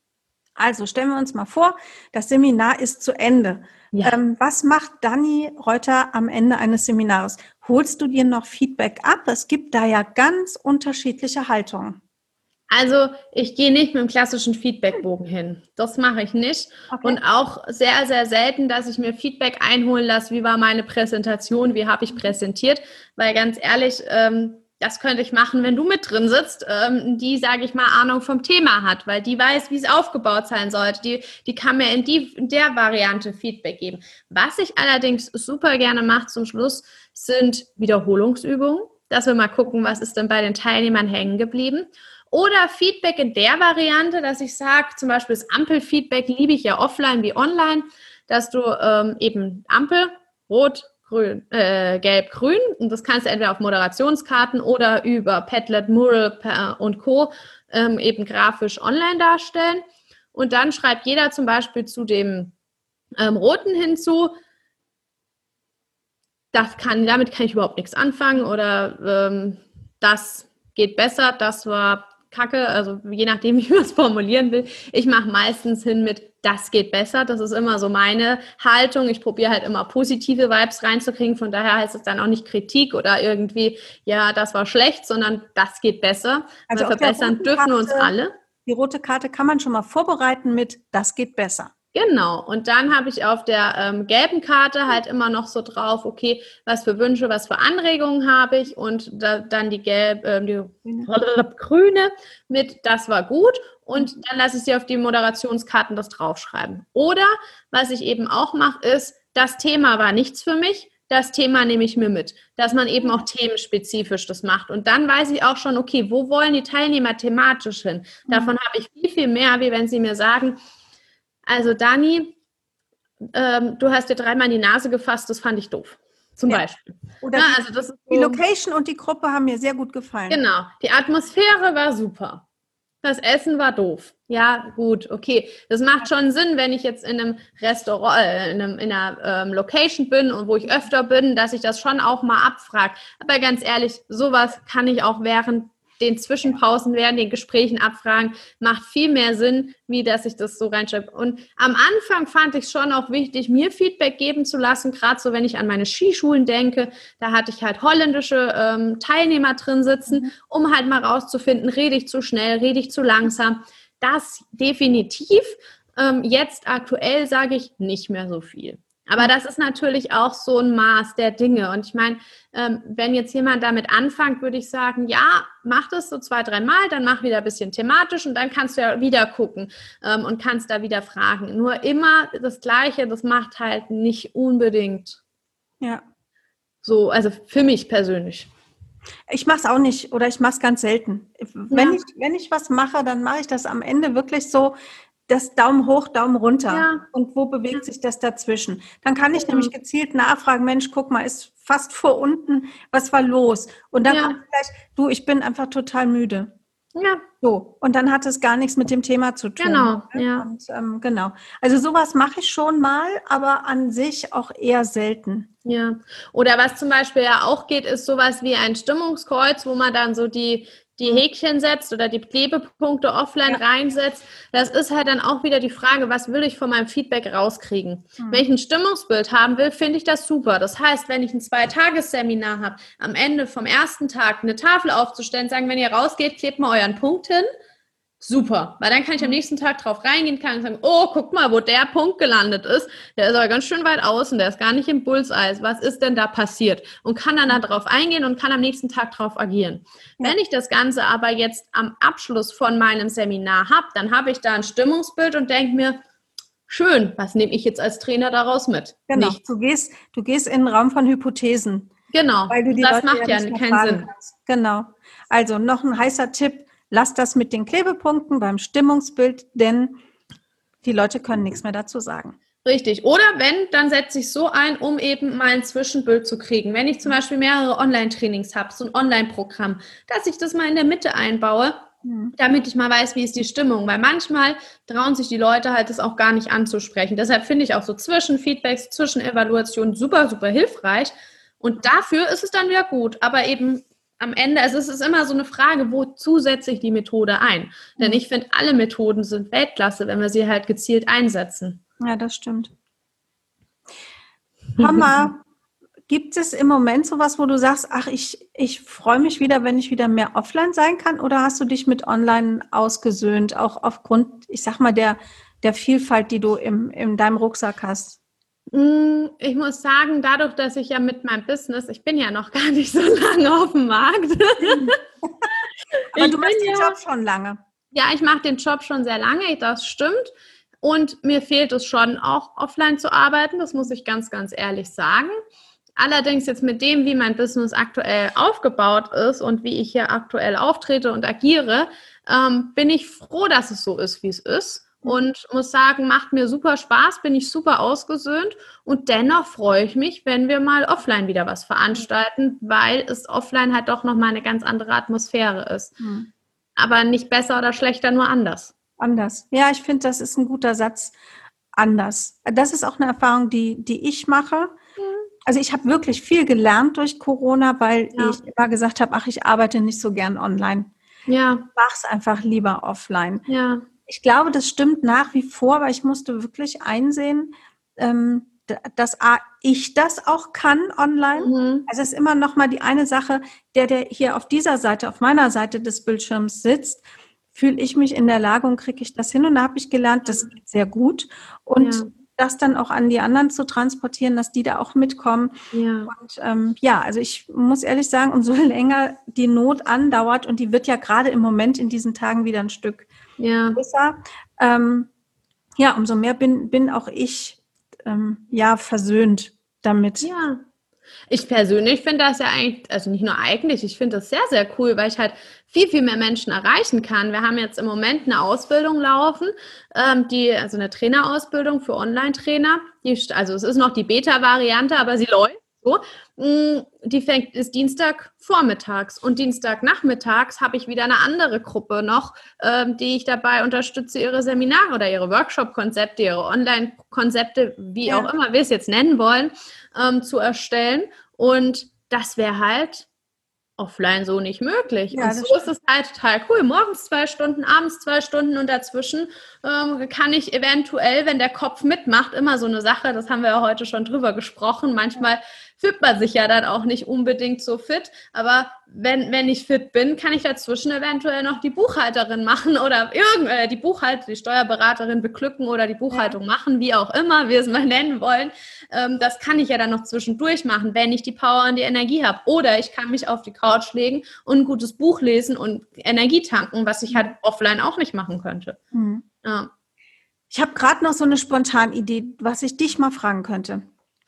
Also stellen wir uns mal vor, das Seminar ist zu Ende. Ja. Was macht Dani Reuter am Ende eines Seminars? Holst du dir noch Feedback ab? Es gibt da ja ganz unterschiedliche Haltungen. Also ich gehe nicht mit dem klassischen Feedbackbogen hin. Das mache ich nicht. Okay. Und auch sehr, sehr selten, dass ich mir Feedback einholen lasse, wie war meine Präsentation, wie habe ich präsentiert. Weil ganz ehrlich, das könnte ich machen, wenn du mit drin sitzt, die, sage ich mal, Ahnung vom Thema hat, weil die weiß, wie es aufgebaut sein sollte. Die kann mir in der Variante Feedback geben. Was ich allerdings super gerne mache zum Schluss, sind Wiederholungsübungen, dass wir mal gucken, was ist denn bei den Teilnehmern hängen geblieben. Oder Feedback in der Variante, dass ich sage, zum Beispiel das Ampelfeedback liebe ich ja offline wie online, dass du eben Ampel, rot, grün, gelb, grün, und das kannst du entweder auf Moderationskarten oder über Padlet, Mural und Co. Eben grafisch online darstellen. Und dann schreibt jeder zum Beispiel zu dem roten hinzu, damit kann ich überhaupt nichts anfangen oder das geht besser, das war Kacke, also je nachdem, wie ich das formulieren will. Ich mache meistens hin mit, das geht besser. Das ist immer so meine Haltung. Ich probiere halt immer positive Vibes reinzukriegen. Von daher heißt es dann auch nicht Kritik oder irgendwie, ja, das war schlecht, sondern das geht besser. Also verbessern dürfen wir uns alle. Die rote Karte kann man schon mal vorbereiten mit, das geht besser. Genau, und dann habe ich auf der gelben Karte halt immer noch so drauf, okay, was für Wünsche, was für Anregungen habe ich und dann die grüne mit, das war gut, und dann lasse ich sie auf die Moderationskarten das draufschreiben. Oder was ich eben auch mache, ist, das Thema war nichts für mich, das Thema nehme ich mir mit, dass man eben auch themenspezifisch das macht. Und dann weiß ich auch schon, okay, wo wollen die Teilnehmer thematisch hin? Davon habe ich viel, viel mehr, wie wenn sie mir sagen, also Dani, du hast dir 3-mal in die Nase gefasst, das fand ich doof. Zum Beispiel. Oder also das ist die Location und die Gruppe haben mir sehr gut gefallen. Genau, die Atmosphäre war super. Das Essen war doof. Ja, gut, okay. Das macht schon Sinn, wenn ich jetzt in einem Restaurant, in einer Location bin und wo ich öfter bin, dass ich das schon auch mal abfrage. Aber ganz ehrlich, sowas kann ich auch während den Zwischenpausen, während den Gesprächen abfragen, macht viel mehr Sinn, wie dass ich das so reinschreibe. Und am Anfang fand ich es schon auch wichtig, mir Feedback geben zu lassen, gerade so, wenn ich an meine Skischulen denke, da hatte ich halt holländische Teilnehmer drin sitzen, um halt mal rauszufinden, rede ich zu schnell, rede ich zu langsam. Das definitiv. Jetzt aktuell sage ich nicht mehr so viel. Aber das ist natürlich auch so ein Maß der Dinge. Und ich meine, wenn jetzt jemand damit anfängt, würde ich sagen, ja, mach das so 2-3 Mal, dann mach wieder ein bisschen thematisch und dann kannst du ja wieder gucken und kannst da wieder fragen. Nur immer das Gleiche, das macht halt nicht unbedingt so, also für mich persönlich. Ich mache es auch nicht oder ich mache es ganz selten. Wenn ich was mache, dann mache ich das am Ende wirklich so, das Daumen hoch, Daumen runter. Ja. Und wo bewegt sich das dazwischen? Dann kann ich nämlich gezielt nachfragen, Mensch, guck mal, ist fast vor unten, was war los? Und dann kommt gleich, du, ich bin einfach total müde. Ja. So. Und dann hat es gar nichts mit dem Thema zu tun. Genau, ja. Und, genau. Also sowas mache ich schon mal, aber an sich auch eher selten. Ja. Oder was zum Beispiel ja auch geht, ist sowas wie ein Stimmungskreuz, wo man dann so die die Häkchen setzt oder die Klebepunkte offline reinsetzt. Das ist halt dann auch wieder die Frage, was will ich von meinem Feedback rauskriegen? Wenn ich ein Stimmungsbild haben will, finde ich das super. Das heißt, wenn ich ein 2-Tages-Seminar habe, am Ende vom ersten Tag eine Tafel aufzustellen, sagen, wenn ihr rausgeht, klebt mal euren Punkt hin. Super, weil dann kann ich am nächsten Tag drauf reingehen, kann und sagen, oh, guck mal, wo der Punkt gelandet ist. Der ist aber ganz schön weit außen, der ist gar nicht im Bullseye. Was ist denn da passiert? Und kann dann da drauf eingehen und kann am nächsten Tag drauf agieren. Ja. Wenn ich das Ganze aber jetzt am Abschluss von meinem Seminar habe, dann habe ich da ein Stimmungsbild und denke mir, schön, was nehme ich jetzt als Trainer daraus mit? Genau, du gehst in den Raum von Hypothesen. Genau, weil du die das Leute macht ja keinen Sinn. Kannst. Genau, also noch ein heißer Tipp, lass das mit den Klebepunkten beim Stimmungsbild, denn die Leute können nichts mehr dazu sagen. Richtig. Oder wenn, dann setze ich so ein, um eben mal ein Zwischenbild zu kriegen. Wenn ich zum Beispiel mehrere Online-Trainings habe, so ein Online-Programm, dass ich das mal in der Mitte einbaue, damit ich mal weiß, wie ist die Stimmung. Weil manchmal trauen sich die Leute halt, das auch gar nicht anzusprechen. Deshalb finde ich auch so Zwischenfeedbacks, Zwischenevaluationen super, super hilfreich. Und dafür ist es dann wieder gut. Aber eben am Ende, also es ist immer so eine Frage, wozu setze ich die Methode ein? Denn ich finde, alle Methoden sind Weltklasse, wenn wir sie halt gezielt einsetzen. Ja, das stimmt. Mama, gibt es im Moment sowas, wo du sagst, ach, ich freue mich wieder, wenn ich wieder mehr offline sein kann? Oder hast du dich mit online ausgesöhnt, auch aufgrund, ich sag mal, der Vielfalt, die du in deinem Rucksack hast? Ich muss sagen, dadurch, dass ich ja mit meinem Business, ich bin ja noch gar nicht so lange auf dem Markt. Aber du machst den Job schon lange. Ja, ich mache den Job schon sehr lange, das stimmt. Und mir fehlt es schon, auch offline zu arbeiten, das muss ich ganz, ganz ehrlich sagen. Allerdings jetzt mit dem, wie mein Business aktuell aufgebaut ist und wie ich hier aktuell auftrete und agiere, bin ich froh, dass es so ist, wie es ist. Und muss sagen, macht mir super Spaß, bin ich super ausgesöhnt und dennoch freue ich mich, wenn wir mal offline wieder was veranstalten, weil es offline halt doch nochmal eine ganz andere Atmosphäre ist. Aber nicht besser oder schlechter, nur anders. Anders. Ja, ich finde, das ist ein guter Satz. Anders. Das ist auch eine Erfahrung, die ich mache. Also ich habe wirklich viel gelernt durch Corona, weil ich immer gesagt habe, ach, ich arbeite nicht so gern online. Ja. Ich mache es einfach lieber offline. Ja. Ich glaube, das stimmt nach wie vor, weil ich musste wirklich einsehen, dass ich das auch kann online. Also es ist immer noch mal die eine Sache, der hier auf dieser Seite, auf meiner Seite des Bildschirms sitzt, fühle ich mich in der Lage und kriege ich das hin. Und da habe ich gelernt, das geht sehr gut. Und das dann auch an die anderen zu transportieren, dass die da auch mitkommen. Ja. Und also ich muss ehrlich sagen, umso länger die Not andauert, und die wird ja gerade im Moment in diesen Tagen wieder ein Stück größer, umso mehr bin auch ich versöhnt damit. Ja. Ich persönlich finde das ja eigentlich, also nicht nur eigentlich, ich finde das sehr, sehr cool, weil ich halt viel, viel mehr Menschen erreichen kann. Wir haben jetzt im Moment eine Ausbildung laufen, also eine Trainerausbildung für Online-Trainer. Also es ist noch die Beta-Variante, aber sie läuft so. Die ist Dienstag vormittags und Dienstagnachmittags habe ich wieder eine andere Gruppe noch, die ich dabei unterstütze, ihre Seminare oder ihre Workshop-Konzepte, ihre Online-Konzepte, wie auch immer wir es jetzt nennen wollen, zu erstellen. Und das wäre halt offline so nicht möglich. Ja, und so ist es halt total cool. Morgens 2 Stunden, abends 2 Stunden und dazwischen kann ich eventuell, wenn der Kopf mitmacht, immer so eine Sache, das haben wir ja heute schon drüber gesprochen, manchmal fühlt man sich ja dann auch nicht unbedingt so fit, aber wenn ich fit bin, kann ich dazwischen eventuell noch die Buchhalterin machen oder die Steuerberaterin beglücken oder die Buchhaltung machen, wie auch immer wir es mal nennen wollen. Das kann ich ja dann noch zwischendurch machen, wenn ich die Power und die Energie habe. Oder ich kann mich auf die Couch legen und ein gutes Buch lesen und Energie tanken, was ich halt offline auch nicht machen könnte. Ja. Ich habe gerade noch so eine Spontanidee, was ich dich mal fragen könnte.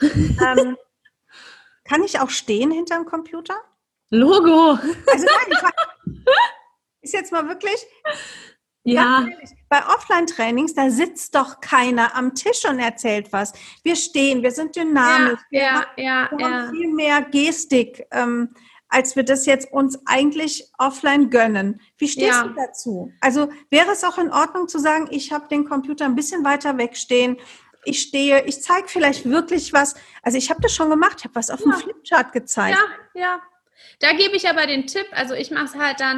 Kann ich auch stehen hinterm Computer? Logo. Also nein, ist jetzt mal wirklich... Ja. Bei Offline-Trainings, da sitzt doch keiner am Tisch und erzählt was. Wir stehen, wir sind dynamisch, wir haben viel mehr Gestik, als wir das jetzt uns eigentlich offline gönnen. Wie stehst du dazu? Also wäre es auch in Ordnung zu sagen, ich habe den Computer ein bisschen weiter wegstehen, ich zeige vielleicht wirklich was. Also ich habe das schon gemacht, ich habe was auf dem Flipchart gezeigt. Ja. Da gebe ich aber den Tipp, also ich mache es halt dann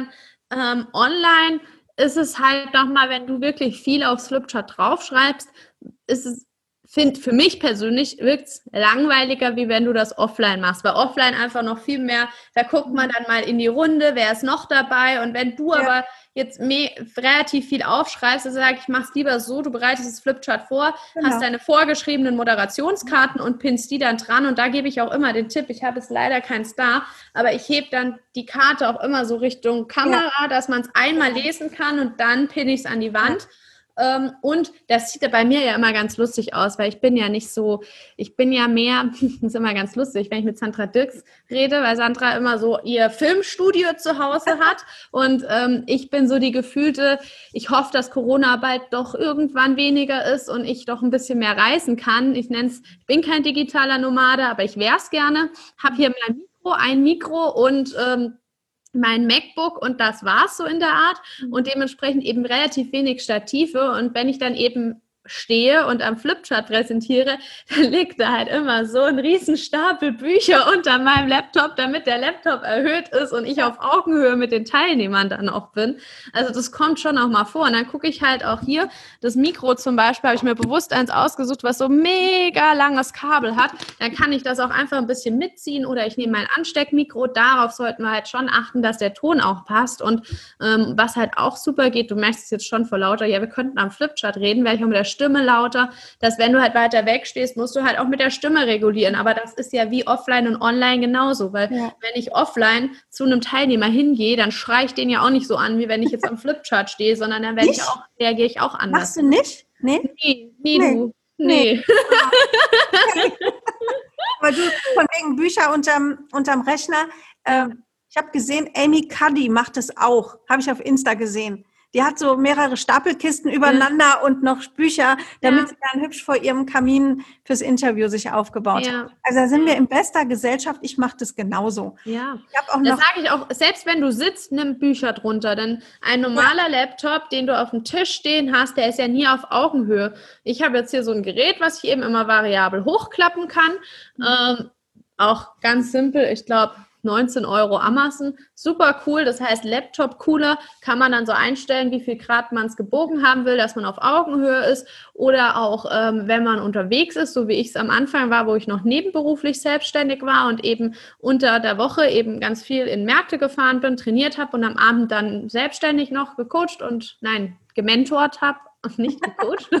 Online ist es halt nochmal, wenn du wirklich viel aufs Flipchart draufschreibst, ist es, für mich persönlich wirkt es langweiliger, wie wenn du das offline machst. Weil offline einfach noch viel mehr, da guckt man dann mal in die Runde, wer ist noch dabei. Und wenn du aber jetzt relativ viel aufschreibst, dann sage ich, mach's lieber so, du bereitest das Flipchart vor, hast deine vorgeschriebenen Moderationskarten und pinnst die dann dran. Und da gebe ich auch immer den Tipp, ich habe jetzt leider keins da, aber ich hebe dann die Karte auch immer so Richtung Kamera, dass man es einmal lesen kann und dann pinne ich es an die Wand. Und das sieht bei mir ja immer ganz lustig aus, weil ich bin ja mehr, das ist immer ganz lustig, wenn ich mit Sandra Dirks rede, weil Sandra immer so ihr Filmstudio zu Hause hat und ich bin so die gefühlte, ich hoffe, dass Corona bald doch irgendwann weniger ist und ich doch ein bisschen mehr reisen kann. Ich bin kein digitaler Nomade, aber ich wäre es gerne. Habe hier ein Mikro und mein MacBook und das war's so in der Art und dementsprechend eben relativ wenig Stative und wenn ich dann eben stehe und am Flipchart präsentiere, dann liegt da halt immer so ein riesen Stapel Bücher unter meinem Laptop, damit der Laptop erhöht ist und ich auf Augenhöhe mit den Teilnehmern dann auch bin. Also das kommt schon auch mal vor. Und dann gucke ich halt auch hier, das Mikro zum Beispiel, habe ich mir bewusst eins ausgesucht, was so mega langes Kabel hat. Dann kann ich das auch einfach ein bisschen mitziehen oder ich nehme mein Ansteckmikro. Darauf sollten wir halt schon achten, dass der Ton auch passt. Und was halt auch super geht, du merkst es jetzt schon vor lauter, ja, wir könnten am Flipchart reden, wäre ich auch mit der Stimme lauter, dass wenn du halt weiter weg stehst, musst du halt auch mit der Stimme regulieren. Aber das ist ja wie offline und online genauso, weil wenn ich offline zu einem Teilnehmer hingehe, dann schreie ich den ja auch nicht so an, wie wenn ich jetzt am Flipchart stehe, sondern dann reagiere ich auch anders. Machst du nicht? Nee, du. Nee. Aber du, von wegen Bücher unterm Rechner, ich habe gesehen, Amy Cuddy macht es auch, habe ich auf Insta gesehen. Die hat so mehrere Stapelkisten übereinander und noch Bücher, damit sie dann hübsch vor ihrem Kamin fürs Interview sich aufgebaut hat. Also da sind wir in bester Gesellschaft. Ich mache das genauso. Ja, das sage ich auch. Selbst wenn du sitzt, nimm Bücher drunter. Denn ein normaler Laptop, den du auf dem Tisch stehen hast, der ist ja nie auf Augenhöhe. Ich habe jetzt hier so ein Gerät, was ich eben immer variabel hochklappen kann. Auch ganz simpel, ich glaube, 19 € Amazon, super cool, das heißt Laptop-Cooler, kann man dann so einstellen, wie viel Grad man es gebogen haben will, dass man auf Augenhöhe ist oder auch, wenn man unterwegs ist, so wie ich es am Anfang war, wo ich noch nebenberuflich selbstständig war und eben unter der Woche eben ganz viel in Märkte gefahren bin, trainiert habe und am Abend dann selbstständig noch gementort habe und nicht gecoacht.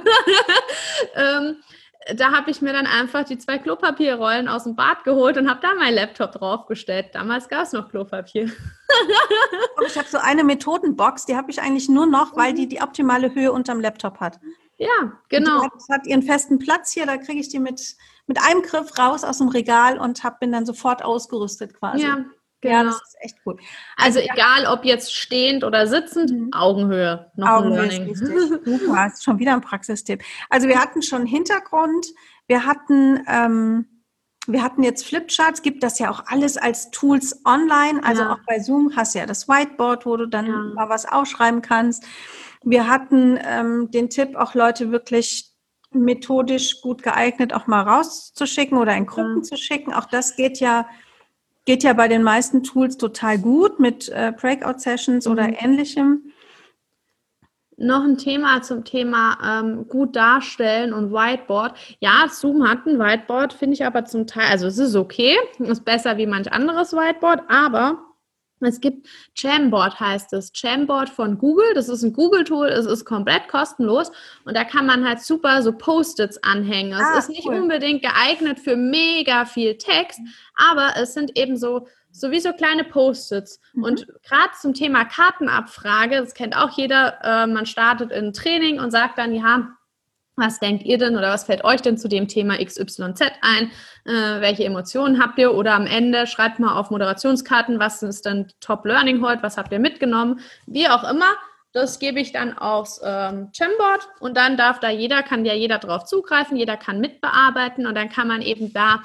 Da habe ich mir dann einfach die 2 Klopapierrollen aus dem Bad geholt und habe da meinen Laptop draufgestellt. Damals gab es noch Klopapier. Ich habe so eine Methodenbox, die habe ich eigentlich nur noch, weil die optimale Höhe unterm Laptop hat. Ja, genau. Die hat ihren festen Platz hier, da kriege ich die mit einem Griff raus aus dem Regal und bin dann sofort ausgerüstet quasi. Ja. Genau. Ja, das ist echt gut. Also egal, ob jetzt stehend oder sitzend, Augenhöhe. Augenhöhe ist wichtig. Super, das ist schon wieder ein Praxistipp. Also wir hatten schon Hintergrund, wir hatten jetzt Flipcharts, gibt das ja auch alles als Tools online. Also auch bei Zoom hast du ja das Whiteboard, wo du dann mal was aufschreiben kannst. Wir hatten den Tipp, auch Leute wirklich methodisch gut geeignet auch mal rauszuschicken oder in Gruppen zu schicken. Auch das geht ja bei den meisten Tools total gut mit Breakout-Sessions oder Ähnlichem. Noch ein Thema zum Thema gut darstellen und Whiteboard. Ja, Zoom hat ein Whiteboard, finde ich aber zum Teil, also es ist okay, ist besser wie manch anderes Whiteboard, aber es gibt Jamboard, heißt es. Jamboard von Google, das ist ein Google-Tool, es ist komplett kostenlos und da kann man halt super so Post-its anhängen. Es ist nicht unbedingt geeignet für mega viel Text, aber es sind eben so wie so kleine Post-its. Und gerade zum Thema Kartenabfrage, das kennt auch jeder, man startet in ein Training und sagt dann, ja, was denkt ihr denn oder was fällt euch denn zu dem Thema XYZ ein? Welche Emotionen habt ihr? Oder am Ende schreibt mal auf Moderationskarten, was ist denn Top Learning heute? Was habt ihr mitgenommen? Wie auch immer, das gebe ich dann aufs Jamboard und dann kann jeder drauf zugreifen, jeder kann mitbearbeiten und dann kann man eben da,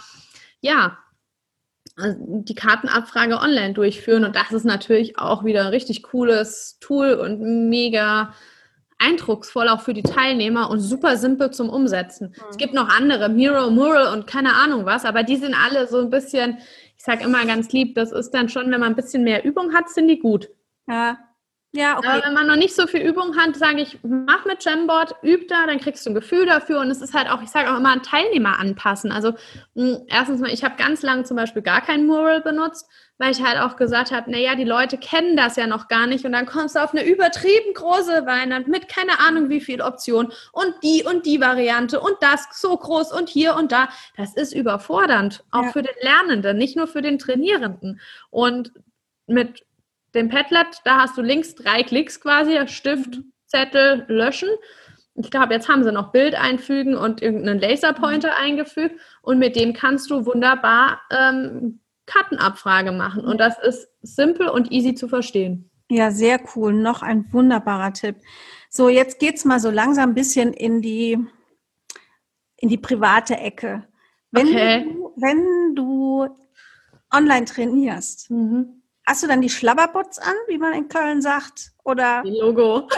die Kartenabfrage online durchführen und das ist natürlich auch wieder ein richtig cooles Tool und mega eindrucksvoll auch für die Teilnehmer und super simpel zum Umsetzen. Es gibt noch andere, Miro, Mural und keine Ahnung was, aber die sind alle so ein bisschen, ich sage immer ganz lieb, das ist dann schon, wenn man ein bisschen mehr Übung hat, sind die gut. Ja, Ja, okay. Aber wenn man noch nicht so viel Übung hat, sage ich, mach mit Jamboard, üb da, dann kriegst du ein Gefühl dafür und es ist halt auch, ich sage auch immer, an Teilnehmer anpassen. Also erstens mal, ich habe ganz lange zum Beispiel gar kein Mural benutzt, weil ich halt auch gesagt habe, naja, die Leute kennen das ja noch gar nicht und dann kommst du auf eine übertrieben große Weinwand mit keine Ahnung wie viel Optionen und die Variante und das so groß und hier und da. Das ist überfordernd, auch für den Lernenden, nicht nur für den Trainierenden. Und mit dem Padlet, da hast du links 3 Klicks quasi, Stift, Zettel, löschen. Ich glaube, jetzt haben sie noch Bild einfügen und irgendeinen Laserpointer eingefügt und mit dem kannst du wunderbar Kartenabfrage machen und das ist simpel und easy zu verstehen. Ja, sehr cool. Noch ein wunderbarer Tipp. So, jetzt geht's mal so langsam ein bisschen in die private Ecke. Wenn du online trainierst, hast du dann die Schlabberbots an, wie man in Köln sagt? Oder? Die Logo.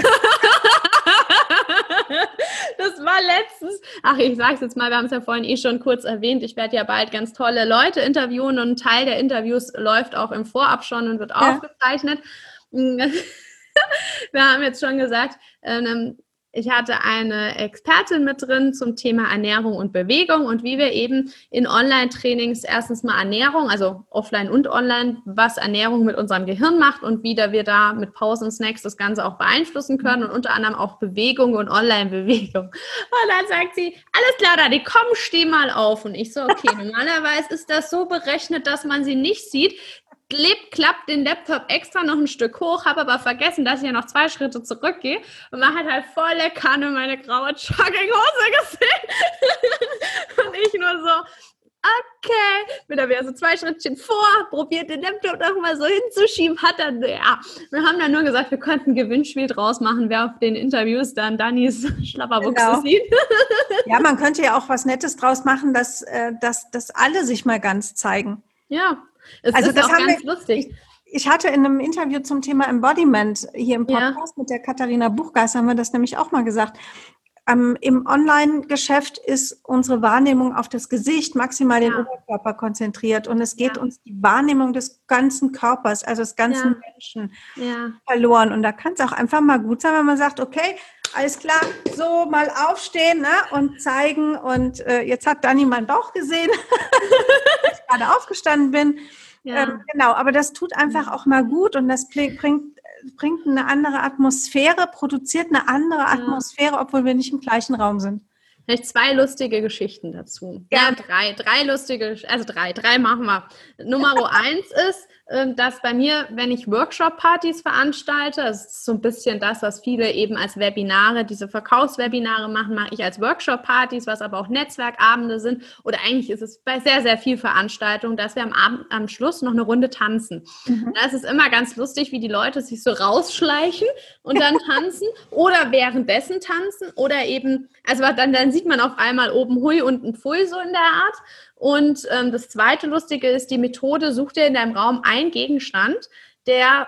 Das war letztens, ich sag's jetzt mal, wir haben es ja vorhin schon kurz erwähnt, ich werde ja bald ganz tolle Leute interviewen und ein Teil der Interviews läuft auch im Vorab schon und wird aufgezeichnet. Wir haben jetzt schon gesagt, ich hatte eine Expertin mit drin zum Thema Ernährung und Bewegung und wie wir eben in Online-Trainings erstens mal Ernährung, also offline und online, was Ernährung mit unserem Gehirn macht und wie wir da mit Pausen, Snacks das Ganze auch beeinflussen können und unter anderem auch Bewegung und Online-Bewegung. Und dann sagt sie, alles klar, Dani, komm, steh mal auf. Und ich so, okay, normalerweise ist das so berechnet, dass man sie nicht sieht. Klappt den Laptop extra noch ein Stück hoch, habe aber vergessen, dass ich ja noch 2 Schritte zurückgehe und man hat halt volle Kanne meine graue Jogginghose gesehen. Und ich nur so, okay, bin da wieder so 2 Schrittchen vor, probiert den Laptop noch mal so hinzuschieben, hat dann, wir haben dann nur gesagt, wir könnten ein Gewinnspiel draus machen, wer auf den Interviews dann Dannys Schlapperbuchse sieht. Ja, man könnte ja auch was Nettes draus machen, dass alle sich mal ganz zeigen. Ja. Das ist auch ganz lustig. Ich hatte in einem Interview zum Thema Embodiment hier im Podcast mit der Katharina Buchgeist, haben wir das nämlich auch mal gesagt. Im Online-Geschäft ist unsere Wahrnehmung auf das Gesicht, maximal den Oberkörper konzentriert und es geht uns die Wahrnehmung des ganzen Körpers, also des ganzen Menschen verloren. Und da kann es auch einfach mal gut sein, wenn man sagt, okay, alles klar, so mal aufstehen, ne, und zeigen. Und jetzt hat Dani meinen Bauch gesehen, als ich gerade aufgestanden bin. Genau, aber das tut einfach auch mal gut und das bringt eine andere Atmosphäre, produziert eine andere Atmosphäre, obwohl wir nicht im gleichen Raum sind. Vielleicht 2 lustige Geschichten dazu. Ja, 3 lustige, also 3 machen wir. Nummer 1 ist, dass bei mir, wenn ich Workshop-Partys veranstalte, das ist so ein bisschen das, was viele eben als Webinare, diese Verkaufswebinare machen, mache ich als Workshop-Partys, was aber auch Netzwerkabende sind. Oder eigentlich ist es bei sehr, sehr viel Veranstaltungen, dass wir am Schluss noch eine Runde tanzen. Da ist es immer ganz lustig, wie die Leute sich so rausschleichen und dann tanzen oder währenddessen tanzen oder eben, also dann sieht man auf einmal oben Hui und ein Pfui so in der Art. Und das zweite Lustige ist die Methode, such dir in deinem Raum einen Gegenstand, der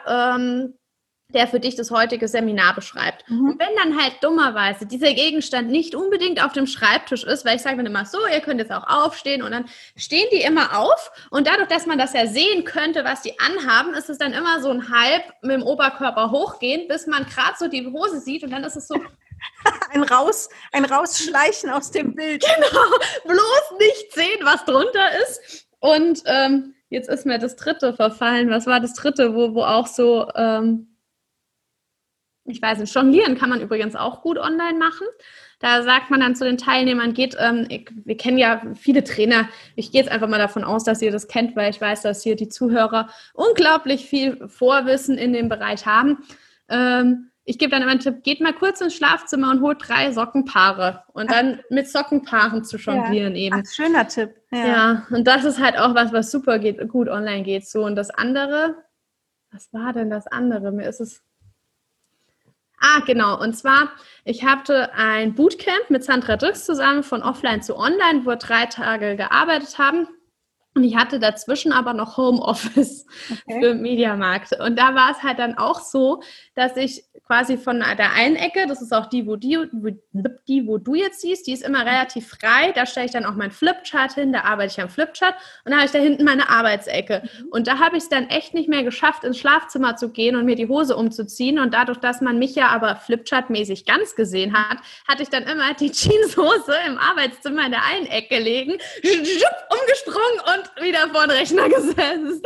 für dich das heutige Seminar beschreibt. Und wenn dann halt dummerweise dieser Gegenstand nicht unbedingt auf dem Schreibtisch ist, weil ich sage dann immer so, ihr könnt jetzt auch aufstehen und dann stehen die immer auf und dadurch, dass man das ja sehen könnte, was die anhaben, ist es dann immer so ein halb mit dem Oberkörper hochgehen, bis man gerade so die Hose sieht und dann ist es so... Ein Rausschleichen aus dem Bild. Genau, bloß nicht sehen, was drunter ist. Und jetzt ist mir das 3. verfallen. Was war das 3., wo auch so, ich weiß nicht, Jonglieren kann man übrigens auch gut online machen. Da sagt man dann zu den Teilnehmern, wir kennen ja viele Trainer, ich gehe jetzt einfach mal davon aus, dass ihr das kennt, weil ich weiß, dass hier die Zuhörer unglaublich viel Vorwissen in dem Bereich haben. Ich gebe dann immer einen Tipp, geht mal kurz ins Schlafzimmer und holt 3 Sockenpaare und dann mit Sockenpaaren zu jonglieren eben. Ach, schöner Tipp. Ja, und das ist halt auch was super gut online geht. So, und das andere, was war denn das andere? Mir ist es... genau, und zwar, ich hatte ein Bootcamp mit Sandra Drix zusammen von Offline zu Online, wo wir 3 Tage gearbeitet haben. Und ich hatte dazwischen aber noch Homeoffice für Mediamarkt. Und da war es halt dann auch so, dass ich quasi von der einen Ecke, das ist auch die, wo du jetzt siehst, die ist immer relativ frei. Da stelle ich dann auch meinen Flipchart hin, da arbeite ich am Flipchart und dann habe ich da hinten meine Arbeitsecke. Und da habe ich es dann echt nicht mehr geschafft, ins Schlafzimmer zu gehen und mir die Hose umzuziehen. Und dadurch, dass man mich ja aber Flipchart-mäßig ganz gesehen hat, hatte ich dann immer die Jeanshose im Arbeitszimmer in der einen Ecke liegen, umgesprungen und wieder vor den Rechner gesetzt.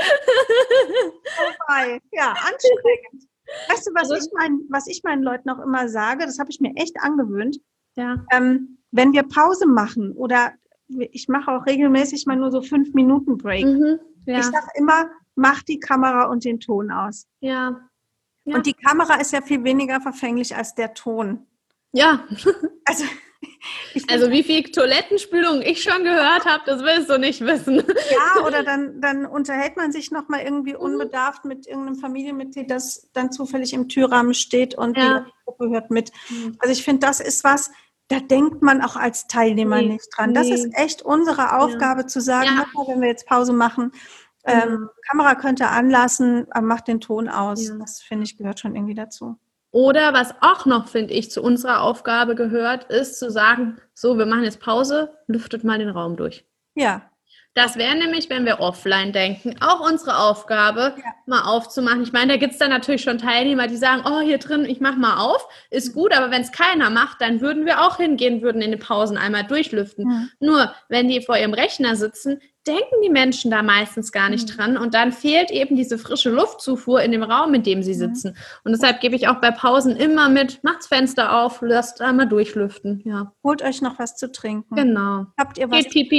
Ja, anstrengend. Weißt du, was ich meinen Leuten auch immer sage, das habe ich mir echt angewöhnt, wenn wir Pause machen oder ich mache auch regelmäßig mal nur so 5 Minuten Break. Ich sage immer, mach die Kamera und den Ton aus. Ja. Und die Kamera ist ja viel weniger verfänglich als der Ton. Ja. Also wie viel Toilettenspülung ich schon gehört habe, das willst du nicht wissen. Ja, oder dann unterhält man sich nochmal irgendwie unbedarft mit irgendeinem Familienmitglied, das dann zufällig im Türrahmen steht und die Gruppe hört mit. Also ich finde, das ist was, da denkt man auch als Teilnehmer nicht dran. Das ist echt unsere Aufgabe zu sagen, wenn wir jetzt Pause machen, Kamera könnte anlassen, aber macht den Ton aus. Ja. Das, finde ich, gehört schon irgendwie dazu. Oder was auch noch, finde ich, zu unserer Aufgabe gehört, ist zu sagen, so, wir machen jetzt Pause, lüftet mal den Raum durch. Ja. Das wäre nämlich, wenn wir offline denken, auch unsere Aufgabe, mal aufzumachen. Ich meine, da gibt es dann natürlich schon Teilnehmer, die sagen, oh, hier drin, ich mache mal auf, ist gut, aber wenn es keiner macht, dann würden wir auch hingehen, würden in den Pausen einmal durchlüften. Nur, wenn die vor ihrem Rechner sitzen, denken die Menschen da meistens gar nicht dran und dann fehlt eben diese frische Luftzufuhr in dem Raum, in dem sie sitzen. Und deshalb gebe ich auch bei Pausen immer mit, macht's Fenster auf, lasst einmal durchlüften. Ja. Holt euch noch was zu trinken. Genau. Habt ihr was? Geht Pipi.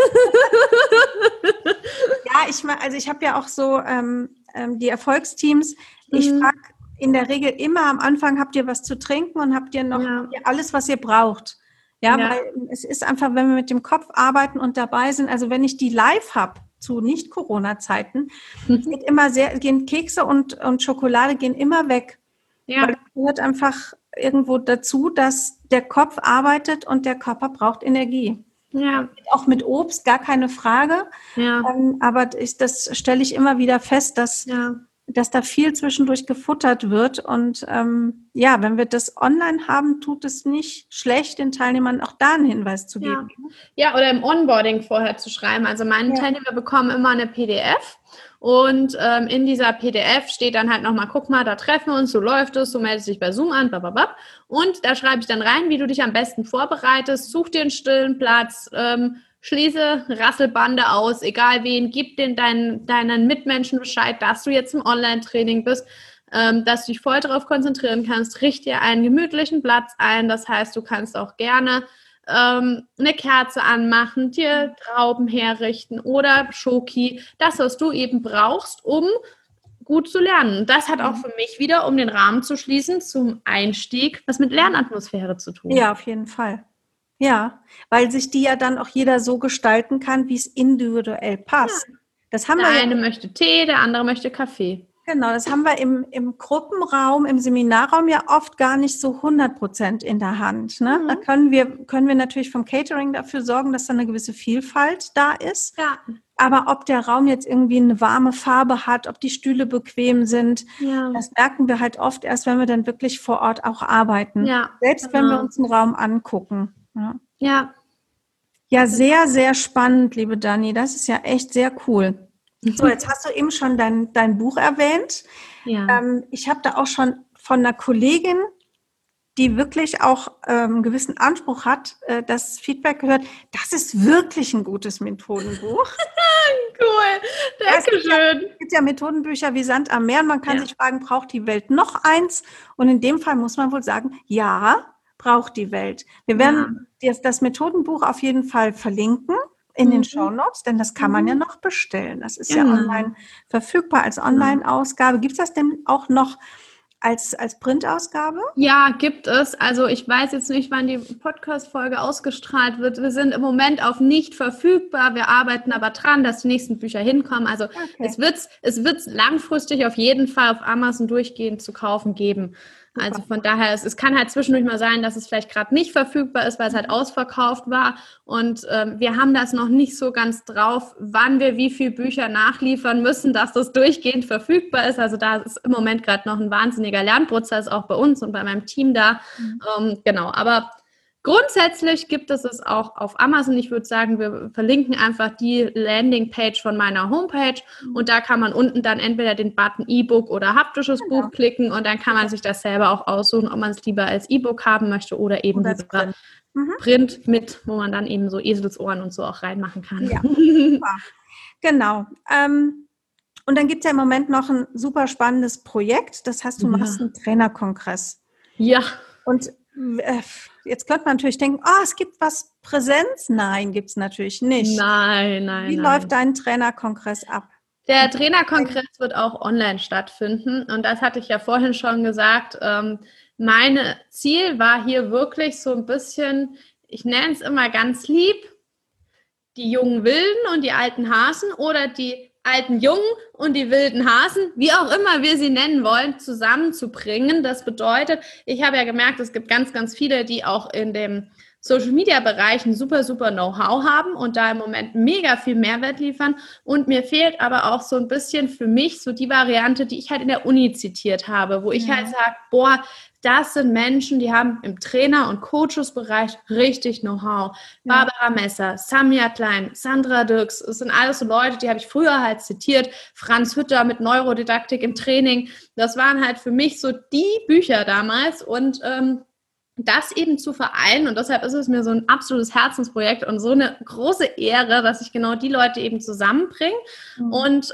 Ja, ich habe ja auch so die Erfolgsteams. Ich frage in der Regel immer am Anfang, habt ihr was zu trinken und habt ihr noch alles, was ihr braucht? Ja, weil es ist einfach, wenn wir mit dem Kopf arbeiten und dabei sind, also wenn ich die live habe, zu Nicht-Corona-Zeiten, gehen Kekse und Schokolade gehen immer weg. Ja. Weil es gehört einfach irgendwo dazu, dass der Kopf arbeitet und der Körper braucht Energie. Ja. Auch mit Obst, gar keine Frage. Ja. Aber das stelle ich immer wieder fest, dass da viel zwischendurch gefuttert wird. Und wenn wir das online haben, tut es nicht schlecht, den Teilnehmern auch da einen Hinweis zu geben. Ja, oder im Onboarding vorher zu schreiben. Also meine Teilnehmer bekommen immer eine PDF. Und in dieser PDF steht dann halt nochmal, guck mal, da treffen wir uns, so läuft es, so meldest dich bei Zoom an, blablabla. Und da schreibe ich dann rein, wie du dich am besten vorbereitest, such dir einen stillen Platz, schließe Rasselbande aus, egal wen, gib deinen Mitmenschen Bescheid, dass du jetzt im Online-Training bist, dass du dich voll darauf konzentrieren kannst, richte dir einen gemütlichen Platz ein, das heißt, du kannst auch gerne eine Kerze anmachen, dir Trauben herrichten oder Schoki, das, was du eben brauchst, um gut zu lernen. Das hat auch für mich wieder, um den Rahmen zu schließen, zum Einstieg, was mit Lernatmosphäre zu tun. Ja, auf jeden Fall. Ja, weil sich die ja dann auch jeder so gestalten kann, wie es individuell passt. Ja. Das haben der eine möchte Tee, der andere möchte Kaffee. Genau, das haben wir im Gruppenraum, im Seminarraum ja oft gar nicht so 100% in der Hand. Ne? Da können wir natürlich vom Catering dafür sorgen, dass da eine gewisse Vielfalt da ist. Ja. Aber ob der Raum jetzt irgendwie eine warme Farbe hat, ob die Stühle bequem sind, das merken wir halt oft erst, wenn wir dann wirklich vor Ort auch arbeiten. Ja, selbst wenn wir uns einen Raum angucken. Ja, sehr, sehr spannend, liebe Dani. Das ist ja echt sehr cool. So, jetzt hast du eben schon dein Buch erwähnt. Ja. Ich habe da auch schon von einer Kollegin, die wirklich auch einen gewissen Anspruch hat, das Feedback gehört. Das ist wirklich ein gutes Methodenbuch. Cool, dankeschön. Es gibt ja Methodenbücher wie Sand am Meer. Und man kann sich fragen, braucht die Welt noch eins? Und in dem Fall muss man wohl sagen, ja, braucht die Welt. Wir werden das Methodenbuch auf jeden Fall verlinken in den Shownotes, denn das kann man ja noch bestellen. Das ist ja online verfügbar als Online-Ausgabe. Gibt es das denn auch noch als Printausgabe? Ja, gibt es. Also ich weiß jetzt nicht, wann die Podcast-Folge ausgestrahlt wird. Wir sind im Moment auf nicht verfügbar. Wir arbeiten aber dran, dass die nächsten Bücher hinkommen. Also es wird langfristig auf jeden Fall auf Amazon durchgehend zu kaufen geben. Also von daher, es kann halt zwischendurch mal sein, dass es vielleicht gerade nicht verfügbar ist, weil es halt ausverkauft war. Und wir haben das noch nicht so ganz drauf, wann wir wie viele Bücher nachliefern müssen, dass das durchgehend verfügbar ist. Also da ist im Moment gerade noch ein wahnsinniger Lernprozess auch bei uns und bei meinem Team da. Genau, aber grundsätzlich gibt es auch auf Amazon. Ich würde sagen, wir verlinken einfach die Landingpage von meiner Homepage und da kann man unten dann entweder den Button E-Book oder haptisches Buch klicken und dann kann man sich das selber auch aussuchen, ob man es lieber als E-Book haben möchte oder eben als Print mit, wo man dann eben so Eselsohren und so auch reinmachen kann. Ja, super. Genau. Und dann gibt es ja im Moment noch ein super spannendes Projekt. Das heißt, du machst einen Trainerkongress. Ja. Und jetzt könnte man natürlich denken, es gibt was Präsenz. Nein, gibt es natürlich nicht. Nein. Wie läuft dein Trainerkongress ab? Der Trainerkongress wird auch online stattfinden. Und das hatte ich ja vorhin schon gesagt. Mein Ziel war hier wirklich so ein bisschen, ich nenne es immer ganz lieb, die jungen Wilden und die alten Hasen oder die alten Jungen und die wilden Hasen, wie auch immer wir sie nennen wollen, zusammenzubringen. Das bedeutet, ich habe ja gemerkt, es gibt ganz, ganz viele, die auch in dem Social-Media-Bereich ein super, super Know-how haben und da im Moment mega viel Mehrwert liefern. Und mir fehlt aber auch so ein bisschen für mich so die Variante, die ich halt in der Uni zitiert habe, wo ich halt sage, das sind Menschen, die haben im Trainer- und Coaches-Bereich richtig Know-how. Barbara Messer, Samia Klein, Sandra Dirks, das sind alles so Leute, die habe ich früher halt zitiert. Franz Hütter mit Neurodidaktik im Training. Das waren halt für mich so die Bücher damals und das eben zu vereinen und deshalb ist es mir so ein absolutes Herzensprojekt und so eine große Ehre, dass ich genau die Leute eben zusammenbringe. Und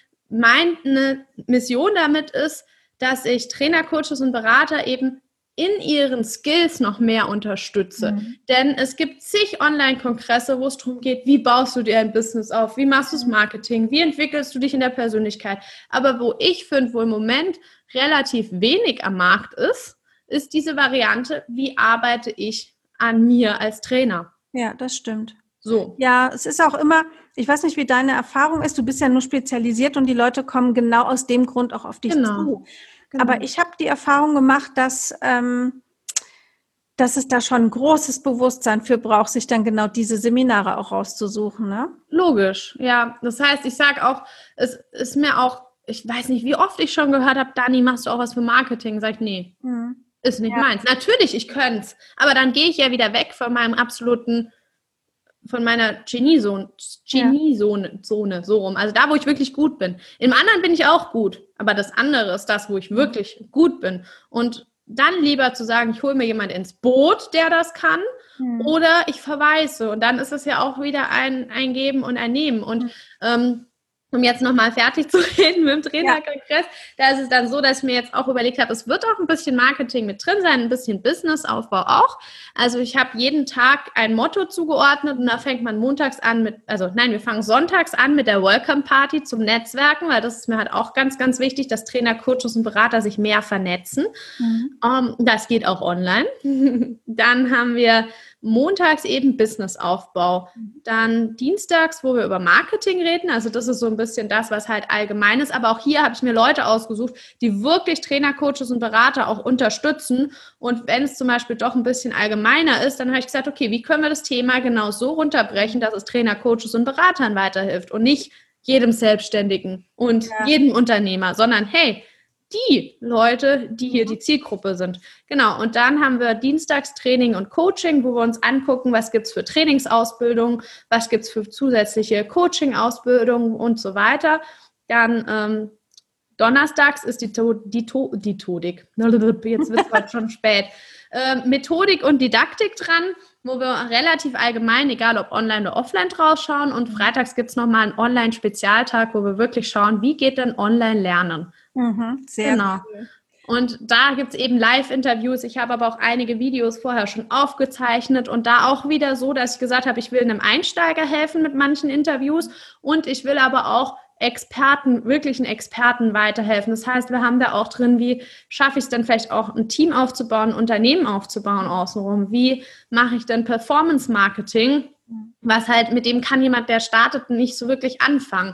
meine Mission damit ist, dass ich Trainer, Coaches und Berater eben in ihren Skills noch mehr unterstütze. Denn es gibt zig Online-Kongresse, wo es darum geht, wie baust du dir ein Business auf, wie machst du das Marketing, wie entwickelst du dich in der Persönlichkeit. Aber wo ich finde, wo im Moment relativ wenig am Markt ist diese Variante, wie arbeite ich an mir als Trainer. Ja, das stimmt. So. Ja, es ist auch immer, ich weiß nicht, wie deine Erfahrung ist, du bist ja nur spezialisiert und die Leute kommen genau aus dem Grund auch auf dich zu. Genau. Aber ich habe die Erfahrung gemacht, dass es da schon ein großes Bewusstsein für braucht, sich dann genau diese Seminare auch rauszusuchen, ne? Logisch, ja. Das heißt, ich sage auch, es ist mir auch, ich weiß nicht, wie oft ich schon gehört habe, Dani, machst du auch was für Marketing? Sag ich, nee. Ist nicht meins. Natürlich, ich könnte es. Aber dann gehe ich ja wieder weg von meinem von meiner Geniezone, so rum. Also da, wo ich wirklich gut bin. Im anderen bin ich auch gut. Aber das andere ist das, wo ich wirklich gut bin. Und dann lieber zu sagen, ich hole mir jemand ins Boot, der das kann, oder ich verweise. Und dann ist es ja auch wieder ein Geben und ein Nehmen. Und um jetzt nochmal fertig zu reden mit dem Trainerkongress, da ist es dann so, dass ich mir jetzt auch überlegt habe, es wird auch ein bisschen Marketing mit drin sein, ein bisschen Businessaufbau auch. Also ich habe jeden Tag ein Motto zugeordnet und da fängt man montags an wir fangen sonntags an mit der Welcome Party zum Netzwerken, weil das ist mir halt auch ganz, ganz wichtig, dass Trainer, Coaches und Berater sich mehr vernetzen. Das geht auch online. Dann haben wir montags eben Businessaufbau. Dann dienstags, wo wir über Marketing reden. Also das ist so ein bisschen das, was halt allgemein ist. Aber auch hier habe ich mir Leute ausgesucht, die wirklich Trainer, Coaches und Berater auch unterstützen. Und wenn es zum Beispiel doch ein bisschen allgemeiner ist, dann habe ich gesagt, okay, wie können wir das Thema genau so runterbrechen, dass es Trainer, Coaches und Beratern weiterhilft und nicht jedem Selbstständigen und jedem Unternehmer, sondern hey, die Leute, die hier die Zielgruppe sind. Genau, und dann haben wir Dienstags Training und Coaching, wo wir uns angucken, was gibt es für Trainingsausbildung, was gibt es für zusätzliche Coaching-Ausbildung und so weiter. Dann donnerstags ist die Methodik. Jetzt wird es heute schon spät. Methodik und Didaktik dran, wo wir relativ allgemein, egal ob online oder offline, draus schauen. Und freitags gibt es nochmal einen Online-Spezialtag, wo wir wirklich schauen, wie geht denn Online-Lernen. Sehr cool. Und da gibt es eben Live-Interviews. Ich habe aber auch einige Videos vorher schon aufgezeichnet und da auch wieder so, dass ich gesagt habe, ich will einem Einsteiger helfen mit manchen Interviews und ich will aber auch wirklichen Experten weiterhelfen. Das heißt, wir haben da auch drin, wie schaffe ich es denn vielleicht auch, ein Team aufzubauen, ein Unternehmen aufzubauen außenrum? Wie mache ich denn Performance-Marketing? Was halt, mit dem kann jemand, der startet, nicht so wirklich anfangen.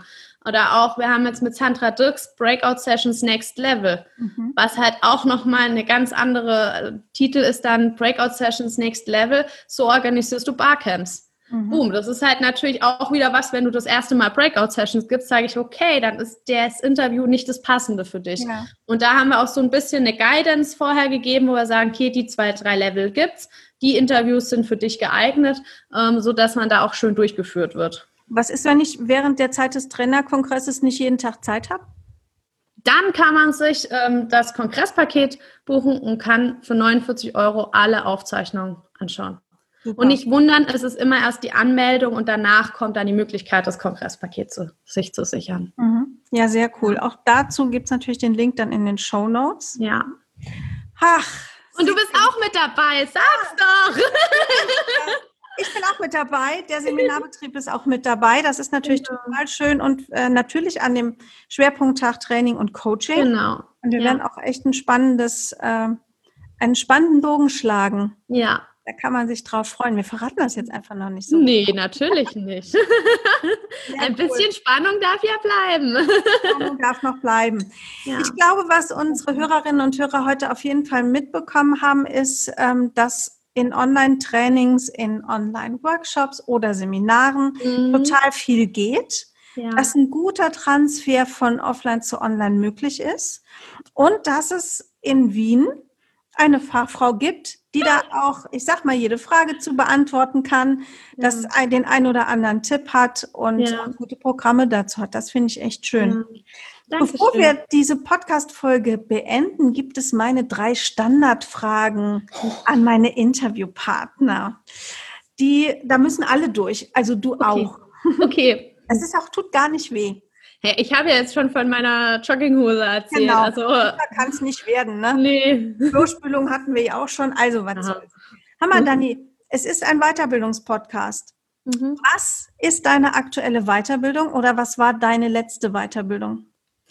Oder auch, wir haben jetzt mit Sandra Dirks Breakout Sessions Next Level, was halt auch nochmal eine ganz andere Titel ist dann Breakout Sessions Next Level, so organisierst du Barcamps. Boom, das ist halt natürlich auch wieder was, wenn du das erste Mal Breakout-Sessions gibst, sage ich, okay, dann ist das Interview nicht das Passende für dich. Ja. Und da haben wir auch so ein bisschen eine Guidance vorher gegeben, wo wir sagen, okay, die 2, 3 Level gibt's, die Interviews sind für dich geeignet, sodass man da auch schön durchgeführt wird. Was ist, wenn ich während der Zeit des Trainerkongresses nicht jeden Tag Zeit habe? Dann kann man sich das Kongresspaket buchen und kann für 49 € alle Aufzeichnungen anschauen. Super. Und nicht wundern, es ist immer erst die Anmeldung und danach kommt dann die Möglichkeit, das Kongresspaket sich zu sichern. Ja, sehr cool. Auch dazu gibt es natürlich den Link dann in den Shownotes. Ja. Ach. Und du bist auch mit dabei, sag's doch! Ich bin auch mit dabei. Der Seminarbetrieb ist auch mit dabei. Das ist natürlich total schön und natürlich an dem Schwerpunkttag Training und Coaching. Genau. Und wir werden auch echt einen spannenden Bogen schlagen. Ja. Da kann man sich drauf freuen. Wir verraten das jetzt einfach noch nicht so. Nee, natürlich nicht. Ein bisschen Spannung darf ja bleiben. Spannung darf noch bleiben. Ja. Ich glaube, was unsere Hörerinnen und Hörer heute auf jeden Fall mitbekommen haben, ist, dass in Online-Trainings, in Online-Workshops oder Seminaren total viel geht. Ja. Dass ein guter Transfer von Offline zu Online möglich ist. Und dass es in Wien eine Fachfrau gibt, die da auch, ich sag mal, jede Frage zu beantworten kann, dass den ein oder anderen Tipp hat und gute Programme dazu hat. Das finde ich echt schön. Ja. Bevor wir diese Podcast-Folge beenden, gibt es meine 3 Standardfragen an meine Interviewpartner. Da müssen alle durch, also du auch. Okay. Es tut gar nicht weh. Hey, ich habe ja jetzt schon von meiner Jogginghose erzählt. Genau, also kann es nicht werden, ne? Nee. Klospülung hatten wir ja auch schon, also was soll's. Hammer, Dani, es ist ein Weiterbildungspodcast. Was ist deine aktuelle Weiterbildung oder was war deine letzte Weiterbildung?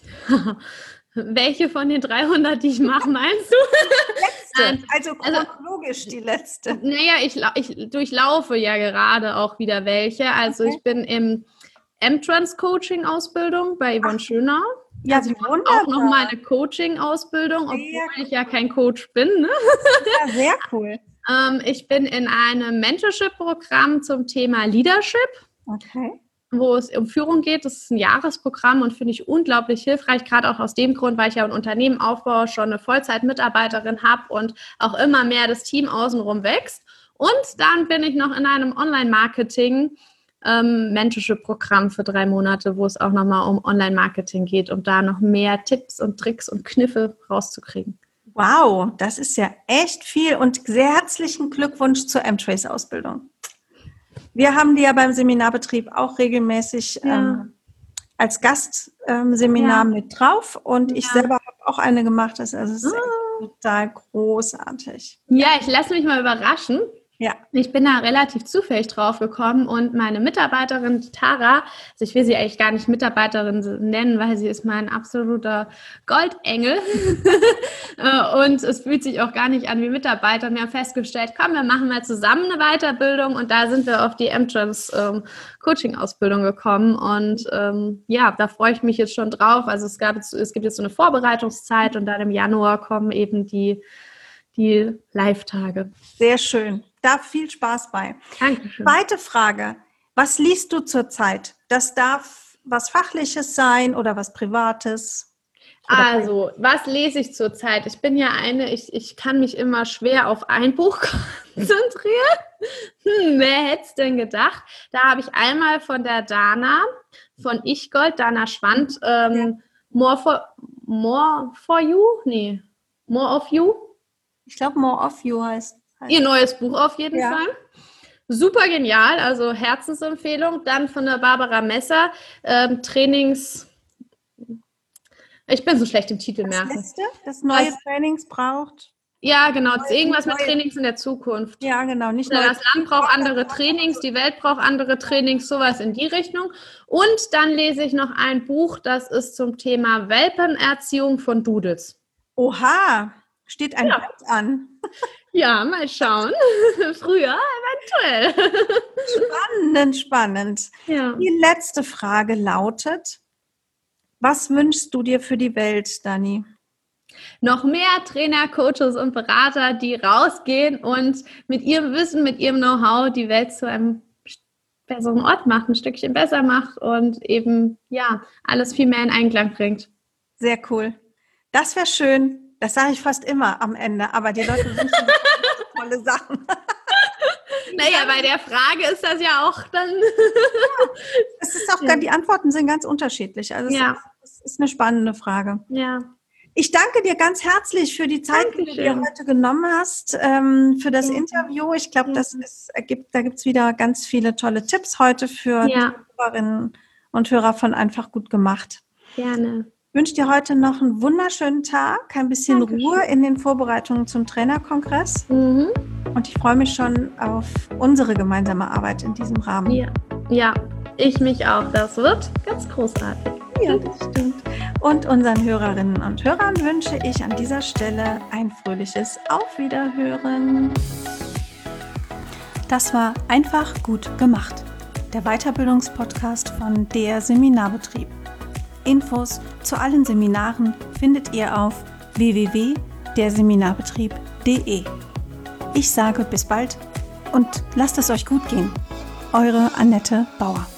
Welche von den 300, die ich mache, meinst du? Letzte, also chronologisch die letzte. Naja, ich durchlaufe ja gerade auch wieder welche. Also ich bin im M-Trans-Coaching-Ausbildung bei Yvonne Schönau. Ja, also ich mache auch noch mal eine Coaching-Ausbildung, obwohl ich ja kein Coach bin. Ne? Ja, sehr cool. Ich bin in einem Mentorship-Programm zum Thema Leadership, wo es um Führung geht. Das ist ein Jahresprogramm und finde ich unglaublich hilfreich, gerade auch aus dem Grund, weil ich ja ein Unternehmen aufbaue, schon eine Vollzeit-Mitarbeiterin habe und auch immer mehr das Team außenrum wächst. Und dann bin ich noch in einem Online-Marketing Mentorship-Programm für 3 Monate, wo es auch nochmal um Online-Marketing geht, um da noch mehr Tipps und Tricks und Kniffe rauszukriegen. Wow, das ist ja echt viel und sehr herzlichen Glückwunsch zur M-Trace-Ausbildung. Wir haben die ja beim Seminarbetrieb auch regelmäßig als Gastseminar mit drauf und ich selber habe auch eine gemacht, das ist total großartig. Ja, ich lasse mich mal überraschen. Ja. Ich bin da relativ zufällig drauf gekommen und meine Mitarbeiterin Tara, also ich will sie eigentlich gar nicht Mitarbeiterin nennen, weil sie ist mein absoluter Goldengel und es fühlt sich auch gar nicht an wie Mitarbeiter. Wir haben festgestellt, komm, wir machen mal zusammen eine Weiterbildung und da sind wir auf die M-Trans Coaching-Ausbildung gekommen und da freue ich mich jetzt schon drauf. Also es gibt jetzt so eine Vorbereitungszeit und dann im Januar kommen eben die Live-Tage. Sehr schön. Da viel Spaß bei. Dankeschön. Zweite Frage. Was liest du zurzeit? Das darf was Fachliches sein oder was Privates? Also, was lese ich zurzeit? Ich bin ja ich kann mich immer schwer auf ein Buch konzentrieren. Wer hätte es denn gedacht? Da habe ich einmal von der Dana, von Ichgold, Dana Schwand, More for You? Nee, More of You? Ich glaube, More of You heißt. Ihr neues Buch auf jeden Fall. Super genial, also Herzensempfehlung. Dann von der Barbara Messer, Trainings. Ich bin so schlecht im Titel merken. Das neue Trainings braucht. Ja, genau. Irgendwas mit Trainings in der Zukunft. Ja, genau. Nicht nur das Land braucht andere Trainings, die Welt braucht andere Trainings, sowas in die Richtung. Und dann lese ich noch ein Buch, das ist zum Thema Welpenerziehung von Doodles. Oha! Steht ein Bett an. Ja, mal schauen. Früher eventuell. Spannend. Ja. Die letzte Frage lautet, Was wünschst du dir für die Welt, Dani? Noch mehr Trainer, Coaches und Berater, die rausgehen und mit ihrem Wissen, mit ihrem Know-how die Welt zu einem besseren Ort macht, ein Stückchen besser macht und eben, ja, alles viel mehr in Einklang bringt. Sehr cool. Das wäre schön. Das sage ich fast immer am Ende, aber die Leute wünschen tolle Sachen. Naja, bei der Frage ist das ja auch dann... Es ist auch, die Antworten sind ganz unterschiedlich. Also es ist eine spannende Frage. Ja. Ich danke dir ganz herzlich für die Zeit, die du dir heute genommen hast, für das Interview. Ich glaube, da gibt es wieder ganz viele tolle Tipps heute für Hörerinnen und Hörer von Einfach gut gemacht. Gerne. Ich wünsche dir heute noch einen wunderschönen Tag, ein bisschen Ruhe in den Vorbereitungen zum Trainerkongress. Und ich freue mich schon auf unsere gemeinsame Arbeit in diesem Rahmen. Ja, ich mich auch. Das wird ganz großartig. Ja, das stimmt. Und unseren Hörerinnen und Hörern wünsche ich an dieser Stelle ein fröhliches Auf Wiederhören. Das war Einfach gut gemacht, der Weiterbildungspodcast von der Seminarbetrieb. Infos zu allen Seminaren findet ihr auf www.derseminarbetrieb.de. Ich sage bis bald und lasst es euch gut gehen. Eure Annette Bauer.